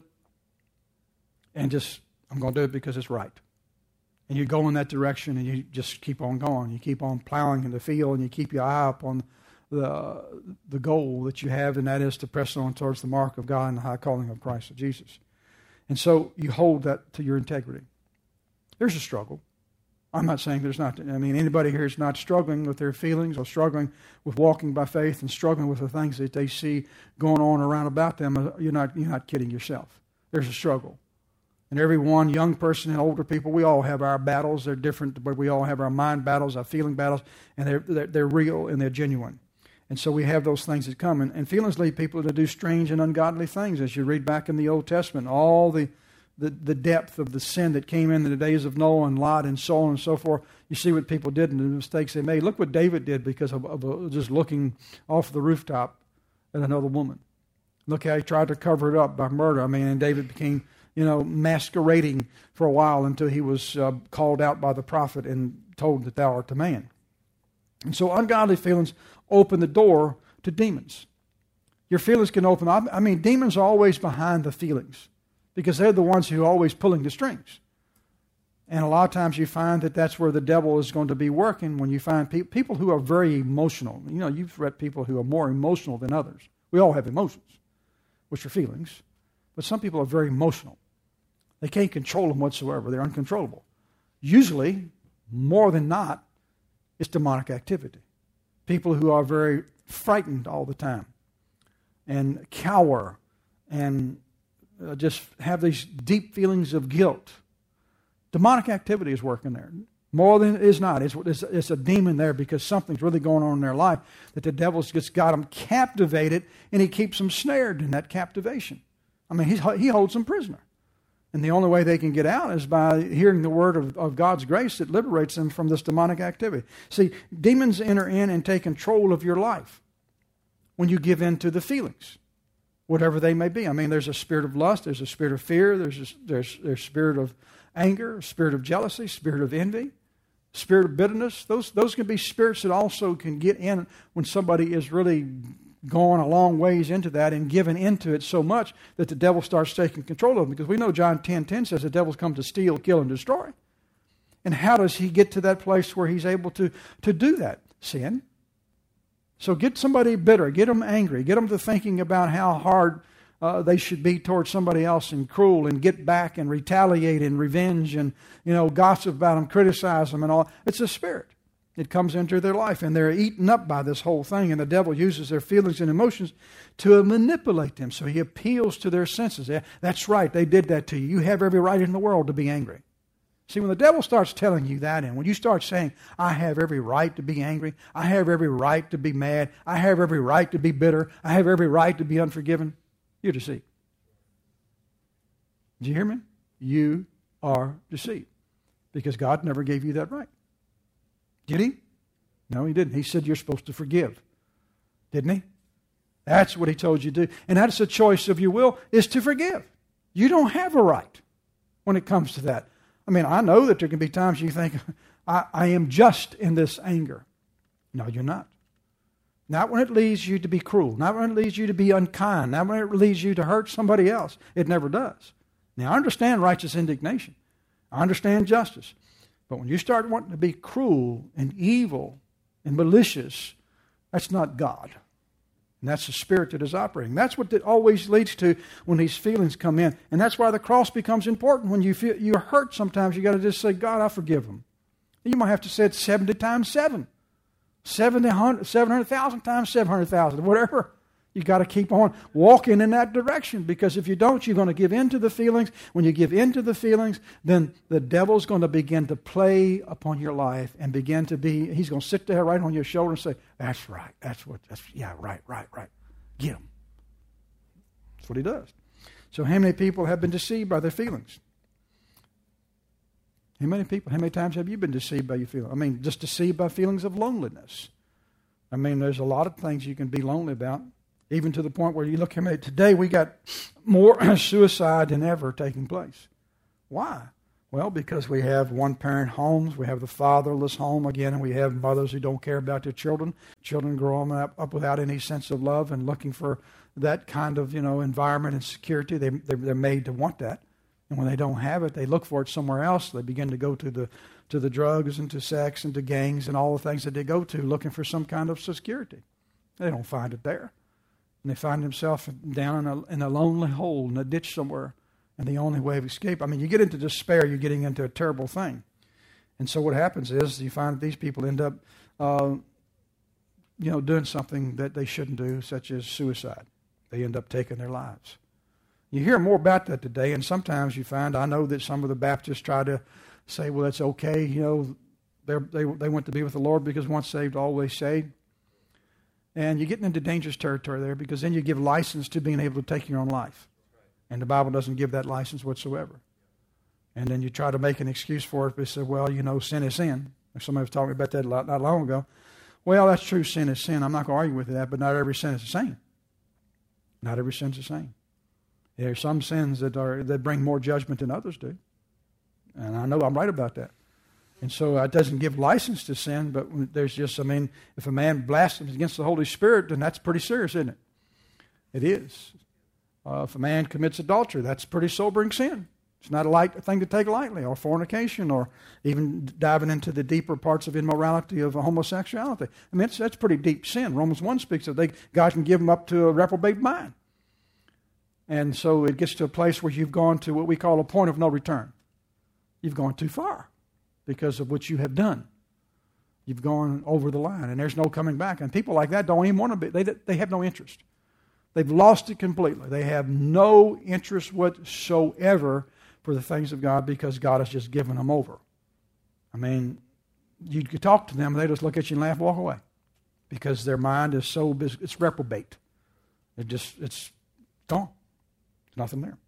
and just, I'm going to do it because it's right. And you go in that direction and you just keep on going. You keep on plowing in the field and you keep your eye up on the the goal that you have, and that is to press on towards the mark of God and the high calling of Christ Jesus. And so you hold that to your integrity. There's a struggle. I'm not saying there's not. I mean, anybody here is not struggling with their feelings or struggling with walking by faith and struggling with the things that they see going on around about them. You're not, you're not kidding yourself. There's a struggle. And every one, young person and older people, we all have our battles. They're different, but we all have our mind battles, our feeling battles, and they're, they're, they're real and they're genuine. And so we have those things that come. And, and feelings lead people to do strange and ungodly things. As you read back in the Old Testament, all the The, the depth of the sin that came in the days of Noah and Lot and so on and so forth. You see what people did and the mistakes they made. Look what David did because of, of uh, just looking off the rooftop at another woman. Look how he tried to cover it up by murder. I mean, and David became, you know, masquerading for a while until he was uh, called out by the prophet and told that thou art a man. And so ungodly feelings open the door to demons. Your feelings can open. I mean, demons are always behind the feelings, because they're the ones who are always pulling the strings. And a lot of times you find that that's where the devil is going to be working when you find pe- people who are very emotional. You know, you've read people who are more emotional than others. We all have emotions, which are feelings. But some people are very emotional. They can't control them whatsoever. They're uncontrollable. Usually, more than not, it's demonic activity. People who are very frightened all the time and cower and Uh, just have these deep feelings of guilt. Demonic activity is working there. More than it is not. It's, it's, it's a demon there because something's really going on in their life that the devil's just got them captivated, and he keeps them snared in that captivation. I mean, he's, he holds them prisoner. And the only way they can get out is by hearing the word of, of God's grace that liberates them from this demonic activity. See, demons enter in and take control of your life when you give in to the feelings, whatever they may be. I mean, there's a spirit of lust, there's a spirit of fear, there's a, there's there's spirit of anger, spirit of jealousy, spirit of envy, spirit of bitterness. Those those can be spirits that also can get in when somebody is really going a long ways into that and given into it so much that the devil starts taking control of them. Because we know John ten ten says the devil's come to steal, kill, and destroy. And how does he get to that place where he's able to, to do that? Sin. So get somebody bitter, get them angry, get them to thinking about how hard uh, they should be towards somebody else and cruel and get back and retaliate and revenge and, you know, gossip about them, criticize them and all. It's a spirit. It comes into their life and they're eaten up by this whole thing, and the devil uses their feelings and emotions to manipulate them. So he appeals to their senses. Yeah, that's right, they did that to you. You have every right in the world to be angry. See, when the devil starts telling you that, and when you start saying, I have every right to be angry, I have every right to be mad, I have every right to be bitter, I have every right to be unforgiven, you're deceived. Did you hear me? You are deceived. Because God never gave you that right. Did he? No, he didn't. He said you're supposed to forgive. Didn't he? That's what he told you to do. And that's a choice of your will, is to forgive. You don't have a right when it comes to that. I mean, I know that there can be times you think, I, I am just in this anger. No, you're not. Not when it leads you to be cruel. Not when it leads you to be unkind. Not when it leads you to hurt somebody else. It never does. Now, I understand righteous indignation. I understand justice. But when you start wanting to be cruel and evil and malicious, that's not God. And that's the spirit that is operating. That's what it always leads to when these feelings come in. And that's why the cross becomes important. When you feel you're hurt sometimes, you got to just say, God, I forgive them. You might have to say it seventy times seven. seventy, seven hundred thousand times seven hundred thousand, whatever. You got to keep on walking in that direction, because if you don't, you're going to give in to the feelings. When you give in to the feelings, then the devil's going to begin to play upon your life and begin to be, he's going to sit there right on your shoulder and say, that's right, that's what, that's, yeah, right, right, right. Get him. That's what he does. So how many people have been deceived by their feelings? How many people, how many times have you been deceived by your feelings? I mean, just deceived by feelings of loneliness. I mean, there's a lot of things you can be lonely about. Even to the point where you look at today, we got more suicide than ever taking place. Why? Well, because we have one-parent homes, we have the fatherless home again, and we have mothers who don't care about their children. Children growing up, up without any sense of love and looking for that kind of, you know, environment and security. They, they're, they're made to want that. And when they don't have it, they look for it somewhere else. They begin to go to the to the drugs and to sex and to gangs and all the things that they go to looking for some kind of security. They don't find it there. And they find themselves down in a, in a lonely hole in a ditch somewhere. And the only way of escape, I mean, you get into despair, you're getting into a terrible thing. And so what happens is you find that these people end up, uh, you know, doing something that they shouldn't do, such as suicide. They end up taking their lives. You hear more about that today, and sometimes you find, I know that some of the Baptists try to say, well, that's okay, you know, they they went to be with the Lord because once saved, always saved. And you're getting into dangerous territory there, because then you give license to being able to take your own life. And the Bible doesn't give that license whatsoever. And then you try to make an excuse for it. They say, well, you know, sin is sin. Somebody was talking about that not long ago. Well, that's true, sin is sin. I'm not going to argue with that, but not every sin is the same. Not every sin is the same. There are some sins that are that bring more judgment than others do. And I know I'm right about that. And so it doesn't give license to sin, but there's just, I mean, if a man blasphemes against the Holy Spirit, then that's pretty serious, isn't it? It is. Uh, if a man commits adultery, that's pretty sobering sin. It's not a light thing to take lightly, or fornication, or even diving into the deeper parts of immorality of homosexuality. I mean, it's, that's pretty deep sin. Romans one speaks of they, God can give them up to a reprobate mind. And so it gets to a place where you've gone to what we call a point of no return. You've gone too far because of what you have done. You've gone over the line, and there's no coming back. And people like that don't even want to be. They, they have no interest. They've lost it completely. They have no interest whatsoever for the things of God, because God has just given them over. I mean, you could talk to them, they just look at you and laugh, walk away, because their mind is so, it's reprobate. It just, it's gone. There's nothing there.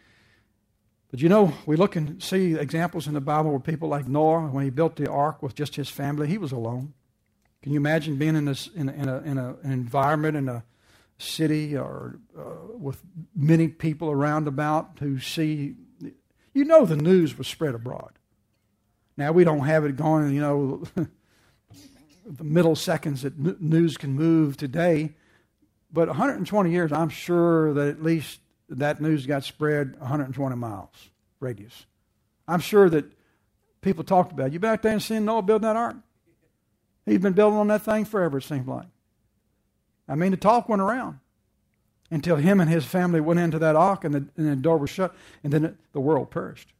But you know, we look and see examples in the Bible where people like Noah, when he built the ark with just his family, he was alone. Can you imagine being in this in a, in, a, in a, an environment in a city or uh, with many people around about who see, you know, the news was spread abroad. Now we don't have it going, you know, the middle seconds that n- news can move today, but one hundred twenty years, I'm sure that at least that news got spread one hundred twenty miles radius. I'm sure that people talked about it. You back there and seeing Noah building that ark? He's been building on that thing forever, it seems like. I mean, the talk went around until him and his family went into that ark, and the, and the door was shut, and then it, the world perished.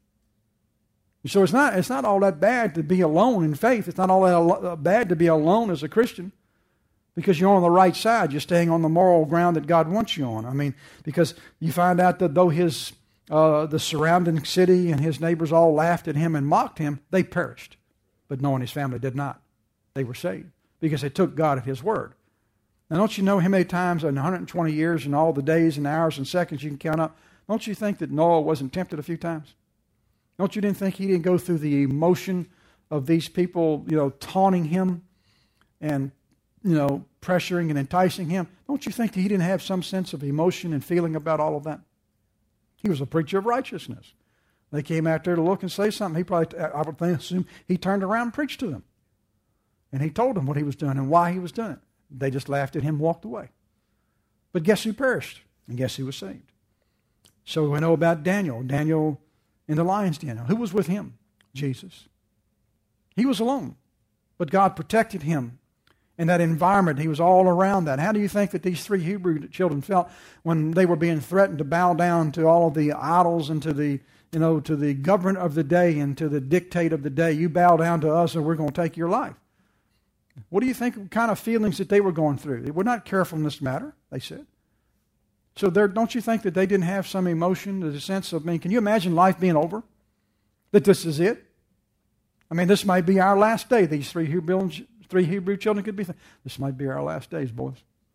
So it's not, it's not all that bad to be alone in faith. It's not all that bad to be alone as a Christian, because you're on the right side. You're staying on the moral ground that God wants you on. I mean, because you find out that though his uh, the surrounding city and his neighbors all laughed at him and mocked him, they perished. But Noah and his family did not. They were saved because they took God at his word. Now, don't you know how many times in one hundred twenty years and all the days and hours and seconds you can count up, don't you think that Noah wasn't tempted a few times? Don't you didn't think he didn't go through the emotion of these people, you know, taunting him and, you know, pressuring and enticing him? Don't you think that he didn't have some sense of emotion and feeling about all of that? He was a preacher of righteousness. They came out there to look and say something. He probably, I would think, assume he turned around and preached to them. And he told them what he was doing and why he was doing it. They just laughed at him and walked away. But guess who perished? And guess who was saved? So we know about Daniel. Daniel in the lion's den. Who was with him? Jesus. He was alone. But God protected him in that environment. He was all around that. How do you think that these three Hebrew children felt when they were being threatened to bow down to all of the idols and to the, you know, to the government of the day and to the dictate of the day? You bow down to us or we're going to take your life. What do you think kind of feelings that they were going through? They were not careful in this matter, they said. So there, don't you think that they didn't have some emotion, the sense of, I mean, can you imagine life being over? That this is it? I mean, this might be our last day. These three Hebrew, three Hebrew children could be thinking, this might be our last days, boys.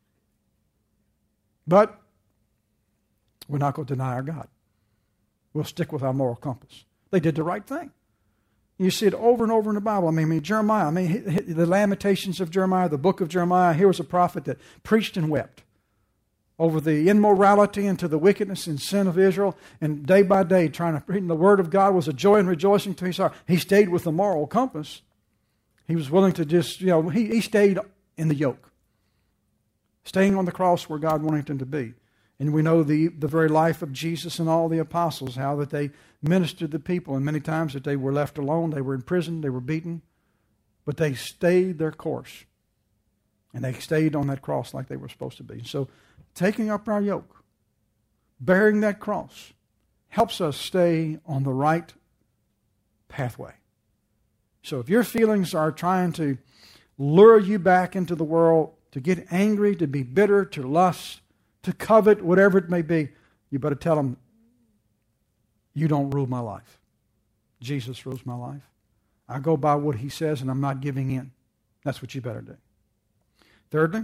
But we're not going to deny our God. We'll stick with our moral compass. They did the right thing. You see it over and over in the Bible. I mean, I mean Jeremiah, I mean, the Lamentations of Jeremiah, the book of Jeremiah, here was a prophet that preached and wept over the immorality and to the wickedness and sin of Israel, and day by day trying to preach. The word of God was a joy and rejoicing to his heart. He stayed with the moral compass. He was willing to just, you know, he, he stayed in the yoke, staying on the cross where God wanted him to be. And we know the, the very life of Jesus and all the apostles, how that they ministered to people, and many times that they were left alone, they were in prison, they were beaten, but they stayed their course. And they stayed on that cross like they were supposed to be. So taking up our yoke, bearing that cross, helps us stay on the right pathway. So if your feelings are trying to lure you back into the world, to get angry, to be bitter, to lust, to covet, whatever it may be, you better tell them, you don't rule my life. Jesus rules my life. I go by what he says and I'm not giving in. That's what you better do. Thirdly,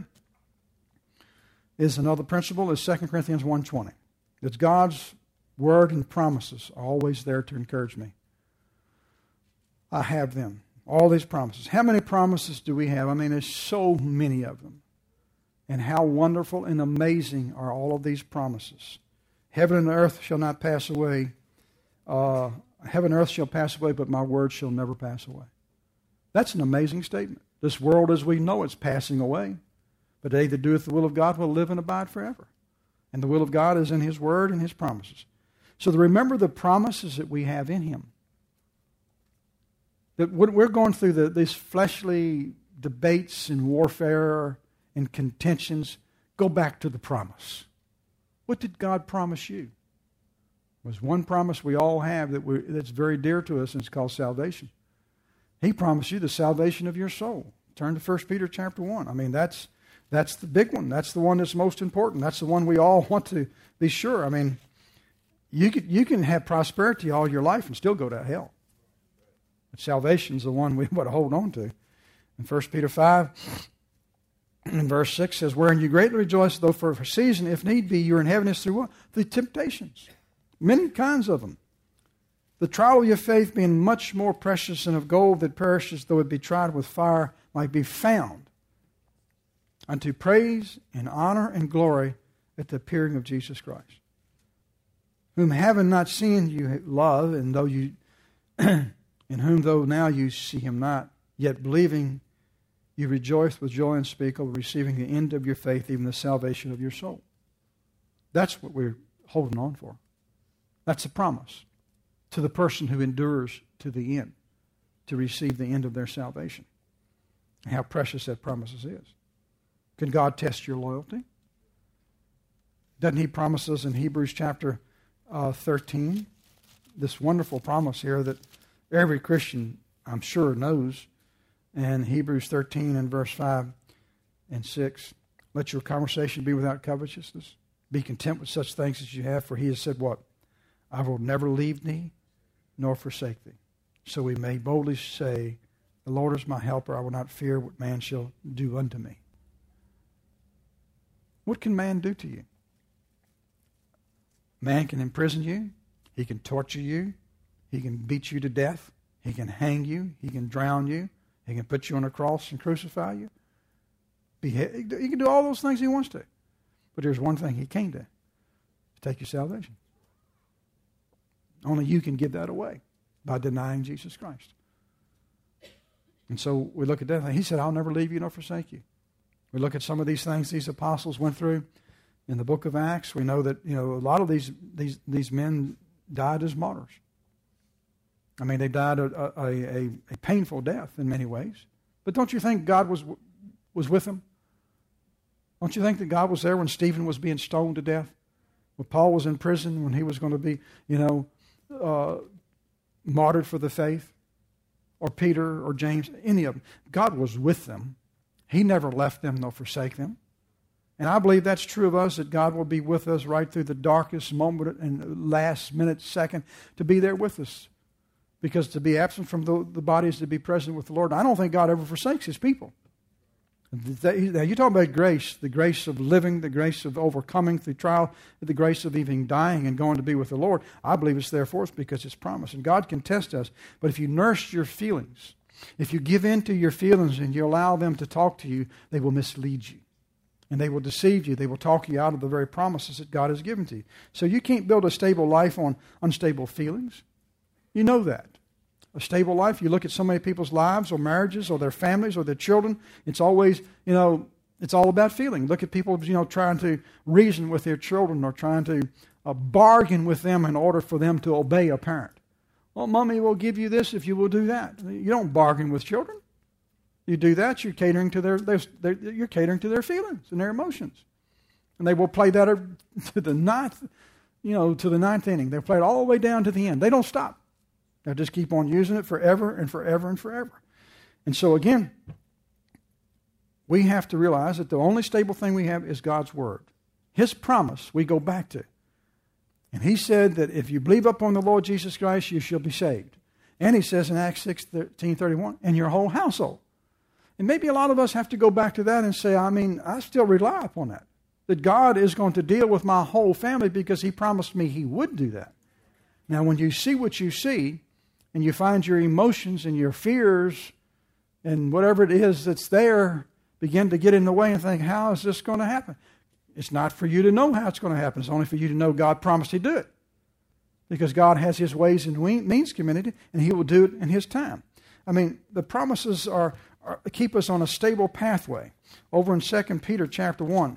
is another principle is Second Corinthians one twenty. It's God's word and promises are always there to encourage me. I have them. All these promises. How many promises do we have? I mean, there's so many of them. And how wonderful and amazing are all of these promises. Heaven and earth shall not pass away. Uh, heaven and earth shall pass away, but my word shall never pass away. That's an amazing statement. This world as we know it's passing away. But they that doeth the will of God will live and abide forever. And the will of God is in his word and his promises. So to remember the promises that we have in him. That we're going through the, these fleshly debates and warfare and contentions. Go back to the promise. What did God promise you? There's one promise we all have that we, that's very dear to us, and it's called salvation. He promised you the salvation of your soul. Turn to First Peter chapter one. I mean, that's that's the big one. That's the one that's most important. That's the one we all want to be sure. I mean, you can, you can have prosperity all your life and still go to hell. But salvation's the one we want to hold on to. In First Peter five, in verse six says, wherein you greatly rejoice, though for a season, if need be, you're in heaviness through what? The temptations. Many kinds of them. The trial of your faith being much more precious than of gold that perishes, though it be tried with fire, might be found unto praise and honor and glory at the appearing of Jesus Christ. Whom having not seen you love, and though you in whom though now you see him not, yet believing you rejoice with joy unspeakable, receiving the end of your faith, even the salvation of your soul. That's what we're holding on for. That's a promise to the person who endures to the end, to receive the end of their salvation. And how precious that promise is. Can God test your loyalty? Doesn't he promise us in Hebrews chapter uh, thirteen, this wonderful promise here that every Christian, I'm sure, knows. And Hebrews thirteen and verse five and six, let your conversation be without covetousness. Be content with such things as you have, for he has said what? I will never leave thee nor forsake thee. So we may boldly say, the Lord is my helper. I will not fear what man shall do unto me. What can man do to you? Man can imprison you. He can torture you. He can beat you to death. He can hang you. He can drown you. He can put you on a cross and crucify you. He can do all those things he wants to. But there's one thing he can't do. Take your salvation. Only you can give that away by denying Jesus Christ. And so we look at that. He said, I'll never leave you nor forsake you. We look at some of these things these apostles went through in the book of Acts. We know that, you know, a lot of these these these men died as martyrs. I mean, they died a, a, a, a painful death in many ways. But don't you think God was was with him? Don't you think that God was there when Stephen was being stoned to death? When Paul was in prison, when he was going to be, you know, uh, martyred for the faith? Or Peter or James, any of them. God was with them. He never left them nor forsake them. And I believe that's true of us, that God will be with us right through the darkest moment and last minute, second, to be there with us. Because to be absent from the, the body is to be present with the Lord. And I don't think God ever forsakes His people. Now, you talk about grace, the grace of living, the grace of overcoming through trial, the grace of even dying and going to be with the Lord. I believe it's there for us because it's promised. And God can test us. But if you nurse your feelings, if you give in to your feelings and you allow them to talk to you, they will mislead you. And they will deceive you. They will talk you out of the very promises that God has given to you. So you can't build a stable life on unstable feelings. You know that. A stable life, you look at so many people's lives or marriages or their families or their children, it's always, you know, it's all about feeling. Look at people, you know, trying to reason with their children or trying to uh, bargain with them in order for them to obey a parent. Well, Mommy will give you this if you will do that. You don't bargain with children. You do that, you're catering to their, their, their you're catering to their feelings and their emotions. And they will play that to the ninth, you know, to the ninth inning. They'll play it all the way down to the end. They don't stop. They'll just keep on using it forever and forever and forever. And so again, we have to realize that the only stable thing we have is God's Word. His promise we go back to. And He said that if you believe upon the Lord Jesus Christ, you shall be saved. And He says in Acts sixteen thirty-one, and your whole household. And maybe a lot of us have to go back to that and say, I mean, I still rely upon that. That God is going to deal with my whole family because He promised me He would do that. Now, when you see what you see, and you find your emotions and your fears and whatever it is that's there begin to get in the way and think, how is this going to happen? It's not for you to know how it's going to happen. It's only for you to know God promised He'd do it. Because God has His ways and means community, and He will do it in His time. I mean, the promises are, are keep us on a stable pathway. Over in Second Peter chapter one,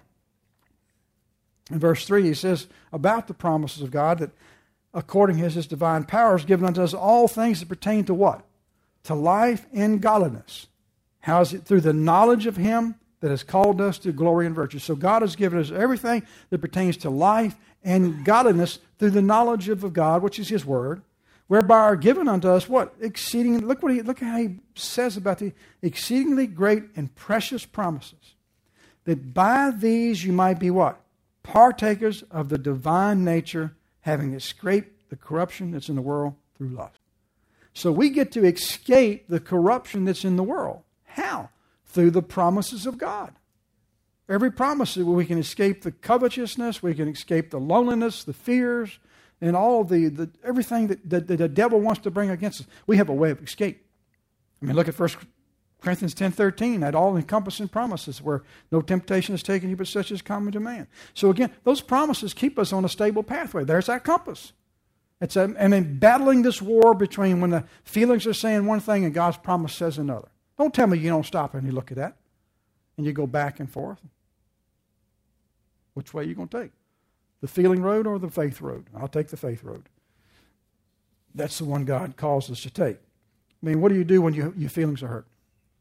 in verse three, he says about the promises of God that according as His divine power is given unto us all things that pertain to what? To life and godliness. How is it? Through the knowledge of Him that has called us to glory and virtue. So God has given us everything that pertains to life and godliness through the knowledge of God, which is His Word, whereby are given unto us what? Exceeding, look what he, look how He says about the exceedingly great and precious promises. That by these you might be what? Partakers of the divine nature, having escaped the corruption that's in the world through lust. So we get to escape the corruption that's in the world. How? Through the promises of God. Every promise that we can escape the covetousness, we can escape the loneliness, the fears, and all the, the everything that, that, that the devil wants to bring against us. We have a way of escape. I mean, look at First Corinthians ten thirteen, that all-encompassing promises where no temptation is taken you but such as common to man. So again, those promises keep us on a stable pathway. There's that compass. It's a, I mean, battling this war between when the feelings are saying one thing and God's promise says another. Don't tell me you don't stop and you look at that and you go back and forth. Which way are you going to take? The feeling road or the faith road? I'll take the faith road. That's the one God calls us to take. I mean, what do you do when you, your feelings are hurt?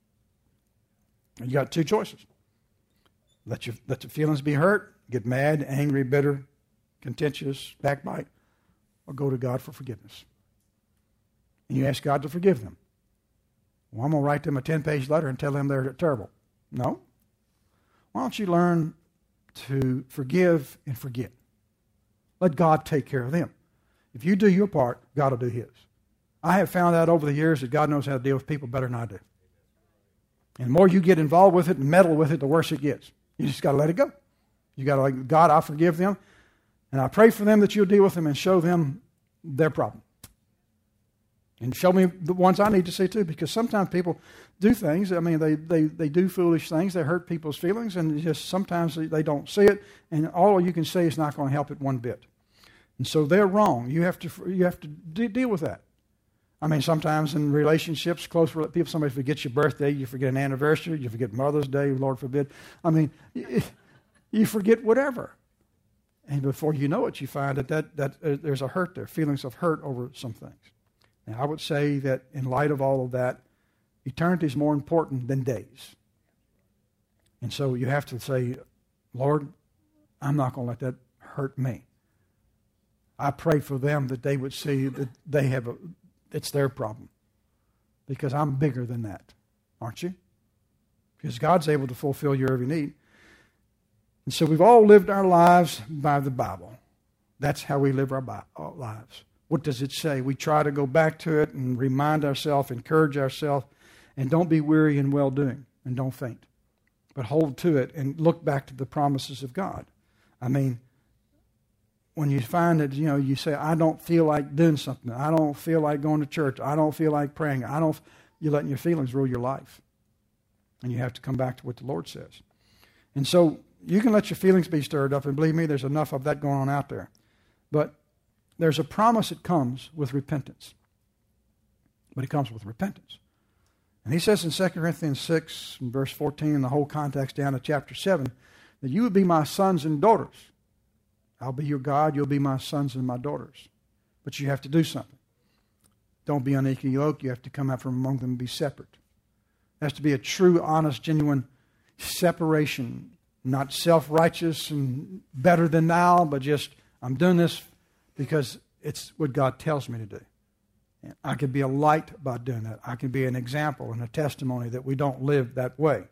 You got two choices. Let your, let your feelings be hurt, get mad, angry, bitter, contentious, backbite, or go to God for forgiveness. And you ask God to forgive them. Well, I'm going to write them a ten-page letter and tell them they're terrible. No. Why don't you learn to forgive and forget? Let God take care of them. If you do your part, God will do His. I have found out over the years that God knows how to deal with people better than I do. And the more you get involved with it and meddle with it, the worse it gets. You just got to let it go. You got to like, God, I forgive them. And I pray for them that you'll deal with them and show them their problem. And show me the ones I need to see too, because sometimes people do things. I mean, they, they, they do foolish things. They hurt people's feelings, and just sometimes they, they don't see it. And all you can say is not going to help it one bit. And so they're wrong. You have to you have to de- deal with that. I mean, sometimes in relationships, close people, somebody forgets your birthday, you forget an anniversary, you forget Mother's Day, Lord forbid. I mean, you forget whatever. And before you know it, you find that, that, that uh, there's a hurt there, feelings of hurt over some things. Now, I would say that in light of all of that, eternity is more important than days. And so you have to say, Lord, I'm not going to let that hurt me. I pray for them that they would see that they have a, it's their problem. Because I'm bigger than that, aren't you? Because God's able to fulfill your every need. And so we've all lived our lives by the Bible. That's how we live our bi- our lives. What does it say? We try to go back to it and remind ourselves, encourage ourselves, and don't be weary in well-doing, and don't faint. But hold to it and look back to the promises of God. I mean, when you find that, you know, you say, I don't feel like doing something. I don't feel like going to church. I don't feel like praying. I don't, you're letting your feelings rule your life. And you have to come back to what the Lord says. And so you can let your feelings be stirred up, and believe me, there's enough of that going on out there. But there's a promise that comes with repentance. But it comes with repentance. And he says in Second Corinthians six, and verse fourteen, and the whole context down to chapter seven, that you would be my sons and daughters. I'll be your God, you'll be my sons and my daughters. But you have to do something. Don't be unequally yoked. You have to come out from among them and be separate. It has to be a true, honest, genuine separation. Not self-righteous and better than thou, but just, I'm doing this because it's what God tells me to do. And I can be a light by doing that. I can be an example and a testimony that we don't live that way.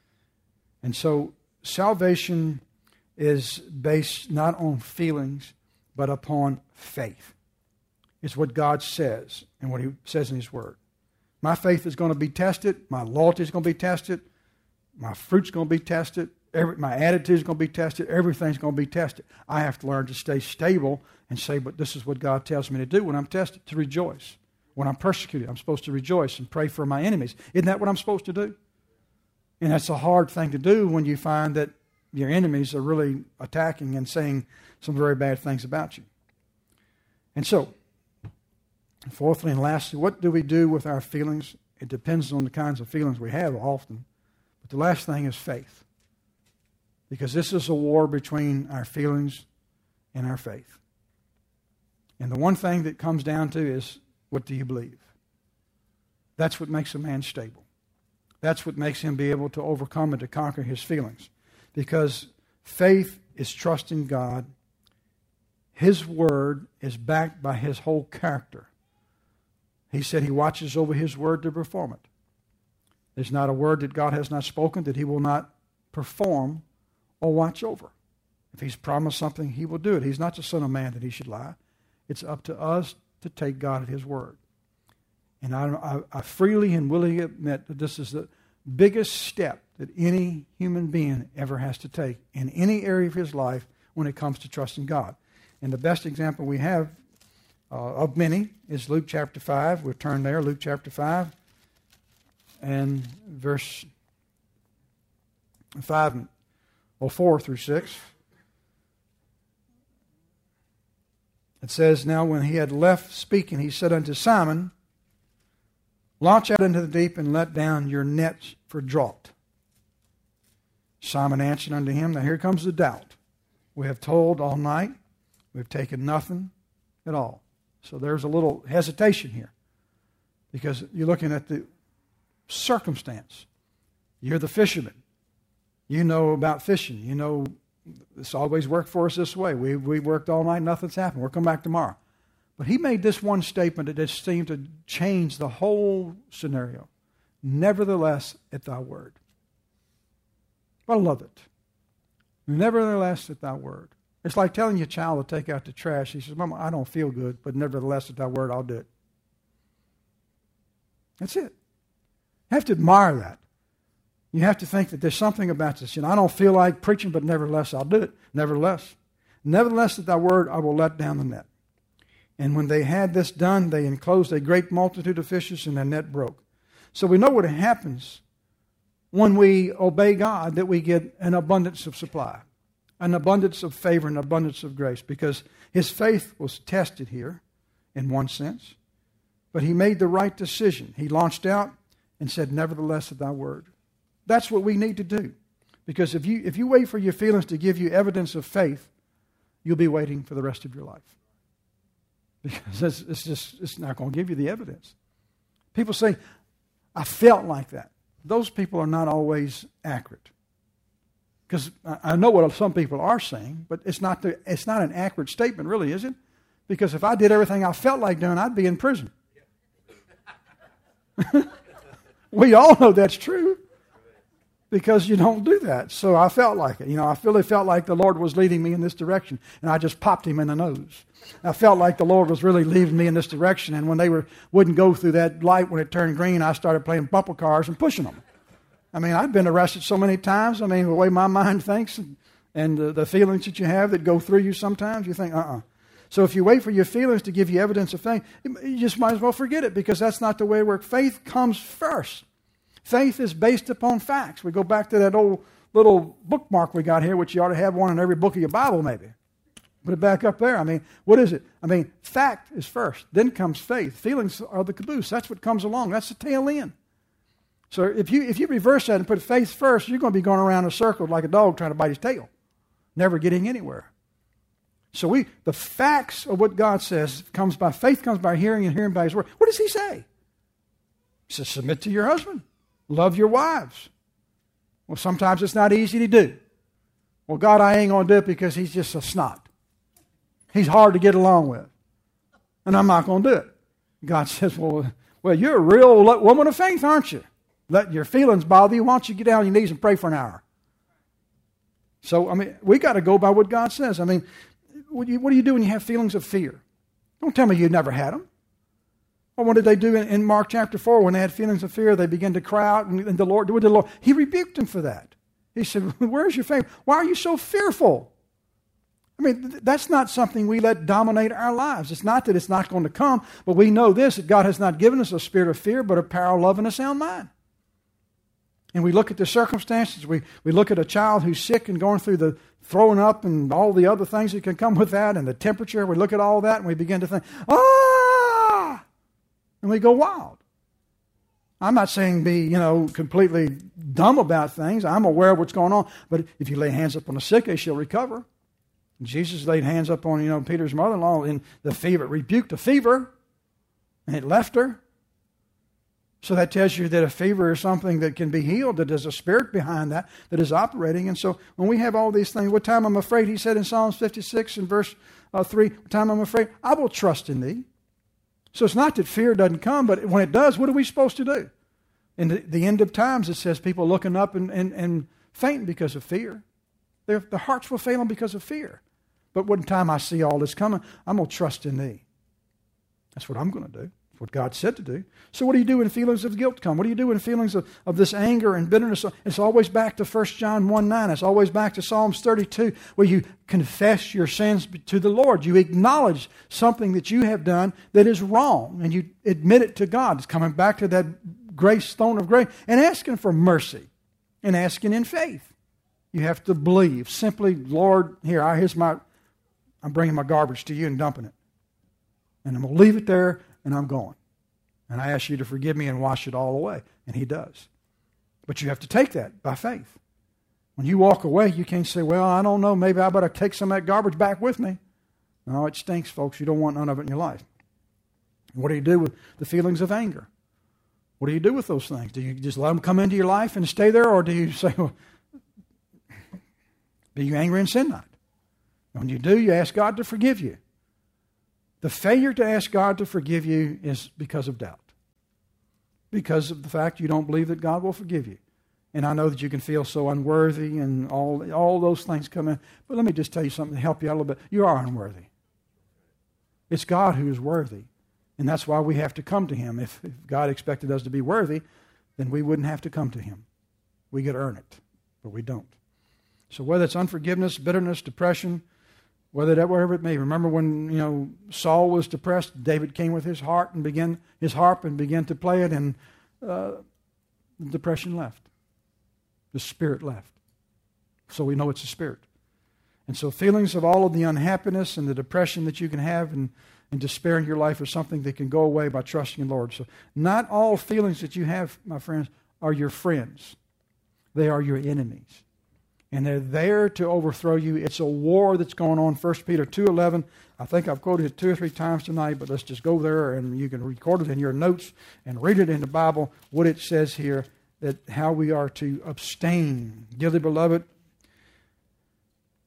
And so salvation is based not on feelings, but upon faith. It's what God says and what He says in His Word. My faith is going to be tested. My loyalty is going to be tested. My fruit's going to be tested. Every, my attitude is going to be tested. Everything's going to be tested. I have to learn to stay stable and say, but this is what God tells me to do when I'm tested, to rejoice. When I'm persecuted, I'm supposed to rejoice and pray for my enemies. Isn't that what I'm supposed to do? And that's a hard thing to do when you find that your enemies are really attacking and saying some very bad things about you. And so, fourthly and lastly, what do we do with our feelings? It depends on the kinds of feelings we have often. But the last thing is faith. Because this is a war between our feelings and our faith. And the one thing that comes down to is, what do you believe? That's what makes a man stable. That's what makes him be able to overcome and to conquer his feelings. Because faith is trusting God. His word is backed by His whole character. He said He watches over His word to perform it. There's not a word that God has not spoken that He will not perform or watch over. If He's promised something, He will do it. He's not the Son of Man that He should lie. It's up to us to take God at His word. And I, I, I freely and willingly admit that this is the biggest step that any human being ever has to take in any area of his life when it comes to trusting God. And the best example we have uh, of many is Luke chapter five. We'll turn there, Luke chapter five, and verse five, or four through six. It says, now when He had left speaking, He said unto Simon, launch out into the deep and let down your nets for draught. Simon answered unto Him, now here comes the doubt. We have toiled all night. We've taken nothing at all. So there's a little hesitation here. Because you're looking at the circumstance. You're the fisherman. You know about fishing. You know it's always worked for us this way. We we worked all night, nothing's happened. We'll come back tomorrow. But he made this one statement that just seemed to change the whole scenario. Nevertheless, at thy word. I love it. Nevertheless, at thy word. It's like telling your child to take out the trash. He says, Mama, I don't feel good, but nevertheless, at thy word, I'll do it. That's it. You have to admire that. You have to think that there's something about this. You know, I don't feel like preaching, but nevertheless, I'll do it. Nevertheless. Nevertheless, at thy word, I will let down the net. And when they had this done, they enclosed a great multitude of fishes, and their net broke. So we know what happens when we obey God, that we get an abundance of supply, an abundance of favor, an abundance of grace, because his faith was tested here in one sense, but he made the right decision. He launched out and said, nevertheless, at thy word. That's what we need to do. Because if you if you wait for your feelings to give you evidence of faith, you'll be waiting for the rest of your life. Because it's, it's just it's not going to give you the evidence. People say, I felt like that. Those people are not always accurate. Because I know what some people are saying, but it's not the, it's not an accurate statement, really, is it? Because if I did everything I felt like doing, I'd be in prison. We all know that's true. Because you don't do that. So I felt like it. You know, I really felt like the Lord was leading me in this direction. And I just popped him in the nose. I felt like the Lord was really leading me in this direction. And when they were wouldn't go through that light when it turned green, I started playing bumper cars and pushing them. I mean, I've been arrested so many times. I mean, the way my mind thinks and, and the, the feelings that you have that go through you sometimes, you think, uh-uh. So if you wait for your feelings to give you evidence of faith, you just might as well forget it because that's not the way it works. Faith comes first. Faith is based upon facts. We go back to that old little bookmark we got here, which you ought to have one in every book of your Bible, maybe. Put it back up there. I mean, what is it? I mean, fact is first. Then comes faith. Feelings are the caboose. That's what comes along. That's the tail end. So if you if you reverse that and put faith first, you're going to be going around in a circle like a dog trying to bite his tail, never getting anywhere. So we the facts of what God says comes by faith, comes by hearing, and hearing by His word. What does He say? He says, submit to your husband. Love your wives. Well, sometimes it's not easy to do. Well, God, I ain't going to do it because he's just a snot. He's hard to get along with. And I'm not going to do it. God says, well, well, you're a real woman of faith, aren't you? Let your feelings bother you. Why don't you get down on your knees and pray for an hour? So, I mean, we got to go by what God says. I mean, what do you, what do you do when you have feelings of fear? Don't tell me you've never had them. Well, what did they do in, in Mark chapter four? When they had feelings of fear, they began to cry out, and, and the Lord, what did the Lord? He rebuked them for that. He said, where's your faith? Why are you so fearful? I mean, th- that's not something we let dominate our lives. It's not that it's not going to come, but we know this, that God has not given us a spirit of fear, but a power, love, and a sound mind. And we look at the circumstances. We, we look at a child who's sick and going through the throwing up and all the other things that can come with that, and the temperature. We look at all that, and we begin to think, ah! And we go wild. I'm not saying be, you know, completely dumb about things. I'm aware of what's going on. But if you lay hands up on the sick, they shall recover. And Jesus laid hands up on, you know, Peter's mother-in-law, and the fever, rebuked the fever, and it left her. So that tells you that a fever is something that can be healed, that there's a spirit behind that that is operating. And so when we have all these things, what time I'm afraid, he said in Psalms fifty-six and verse uh, three, what time I'm afraid, I will trust in thee. So it's not that fear doesn't come, but when it does, what are we supposed to do? In the, the end of times, it says people looking up and, and, and fainting because of fear. Their, their hearts will fail them because of fear. But one time I see all this coming, I'm going to trust in thee. That's what I'm going to do. That's what God said to do. So what do you do when feelings of guilt come? What do you do when feelings of, of this anger and bitterness? It's always back to First John one nine. It's always back to Psalms thirty-two, where you confess your sins to the Lord. You acknowledge something that you have done that is wrong, and you admit it to God. It's coming back to that grace, throne of grace, and asking for mercy, and asking in faith. You have to believe. Simply, Lord, here, I, here's my, I'm bringing my garbage to you and dumping it. And I'm going to leave it there, and I'm going. And I ask you to forgive me and wash it all away. And he does. But you have to take that by faith. When you walk away, you can't say, well, I don't know, maybe I better take some of that garbage back with me. No, it stinks, folks. You don't want none of it in your life. What do you do with the feelings of anger? What do you do with those things? Do you just let them come into your life and stay there? Or do you say, well, be you angry and sin not? When you do, you ask God to forgive you. The failure to ask God to forgive you is because of doubt. Because of the fact you don't believe that God will forgive you. And I know that you can feel so unworthy and all, all those things come in. But let me just tell you something to help you out a little bit. You are unworthy. It's God who is worthy. And that's why we have to come to Him. If, if God expected us to be worthy, then we wouldn't have to come to Him. We could earn it, but we don't. So whether it's unforgiveness, bitterness, depression, whether that, whatever it may. Remember when, you know, Saul was depressed, David came with his harp and began his harp and began to play it, and uh, the depression left. The spirit left. So we know it's a spirit. And so feelings of all of the unhappiness and the depression that you can have and, and despair in your life are something that can go away by trusting in the Lord. So not all feelings that you have, my friends, are your friends. They are your enemies. And they're there to overthrow you. It's a war that's going on. First Peter two eleven. I think I've quoted it two or three times tonight, but let's just go there and you can record it in your notes and read it in the Bible, what it says here, that how we are to abstain. Dearly beloved,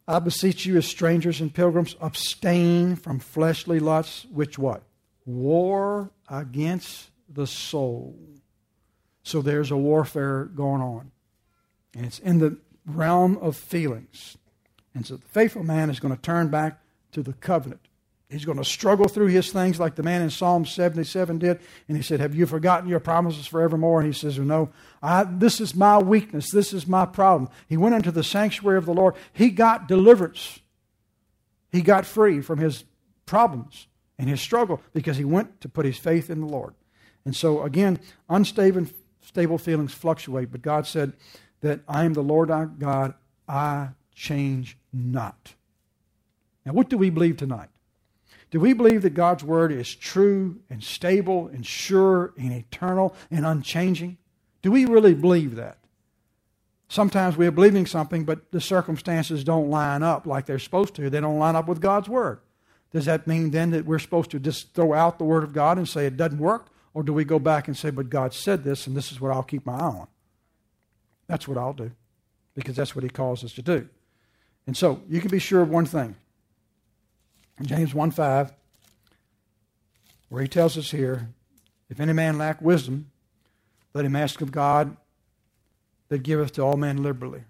I beseech you as strangers and pilgrims, abstain from fleshly lusts, which what? War against the soul. So there's a warfare going on. And it's in the realm of feelings. And so the faithful man is going to turn back to the covenant. He's going to struggle through his things like the man in Psalm seventy-seven did. And he said, have you forgotten your promises forevermore? And he says, no, I, this is my weakness. This is my problem. He went into the sanctuary of the Lord. He got deliverance. He got free from his problems and his struggle because he went to put his faith in the Lord. And so again, unstable stable feelings fluctuate. But God said that I am the Lord our God. I change not. Now what do we believe tonight? Do we believe that God's Word is true and stable and sure and eternal and unchanging? Do we really believe that? Sometimes we are believing something, but the circumstances don't line up like they're supposed to. They don't line up with God's Word. Does that mean then that we're supposed to just throw out the Word of God and say it doesn't work? Or do we go back and say, but God said this, and this is what I'll keep my eye on? That's what I'll do, because that's what He calls us to do. And so, you can be sure of one thing. In James one five, where he tells us here, if any man lack wisdom, let him ask of God that giveth to all men liberally.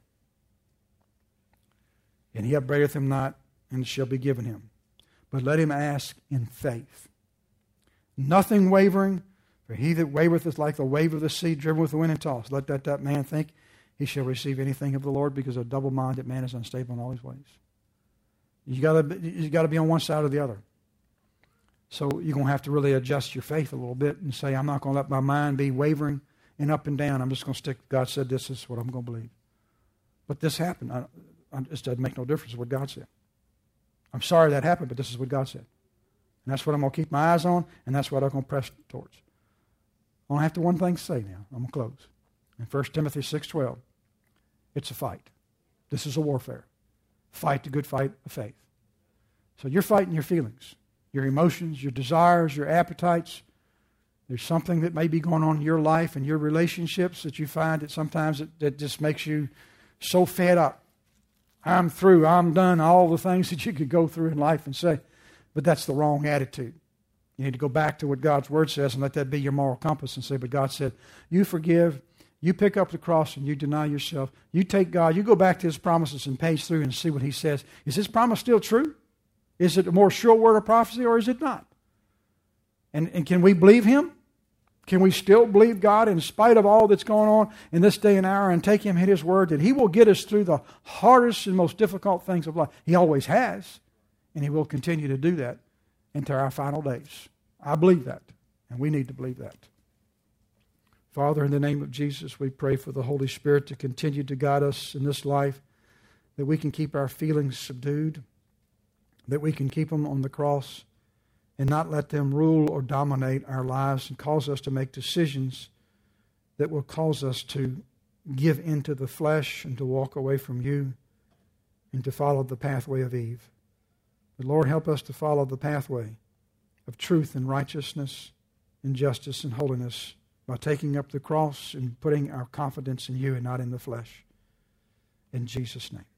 And he upbraideth him not, and it shall be given him. But let him ask in faith. Nothing wavering, for he that wavereth is like the wave of the sea, driven with the wind and tossed. Let that, that man think he shall receive anything of the Lord, because a double-minded man is unstable in all his ways. You gotta, you gotta be on one side or the other. So you're going to have to really adjust your faith a little bit and say, I'm not going to let my mind be wavering and up and down. I'm just going to stick, God said this, this is what I'm going to believe. But this happened. I, I, it doesn't make no difference what God said. I'm sorry that happened, but this is what God said. And that's what I'm going to keep my eyes on, and that's what I'm going to press towards. I only have to one thing to say now. I'm going to close. In First Timothy six twelve, it's a fight. This is a warfare. Fight the good fight of faith. So you're fighting your feelings, your emotions, your desires, your appetites. There's something that may be going on in your life and your relationships that you find that sometimes it, that just makes you so fed up. I'm through, I'm done, all the things that you could go through in life and say. But that's the wrong attitude. You need to go back to what God's Word says and let that be your moral compass and say, but God said, you forgive. You pick up the cross and you deny yourself. You take God, you go back to His promises and page through and see what He says. Is His promise still true? Is it a more sure word of prophecy, or is it not? And, and can we believe Him? Can we still believe God in spite of all that's going on in this day and hour and take Him at His word that He will get us through the hardest and most difficult things of life? He always has, and He will continue to do that into our final days. I believe that, and we need to believe that. Father, in the name of Jesus, we pray for the Holy Spirit to continue to guide us in this life, that we can keep our feelings subdued, that we can keep them on the cross and not let them rule or dominate our lives and cause us to make decisions that will cause us to give into the flesh and to walk away from You and to follow the pathway of Eve. But Lord, help us to follow the pathway of truth and righteousness and justice and holiness, by taking up the cross and putting our confidence in You and not in the flesh. In Jesus' name.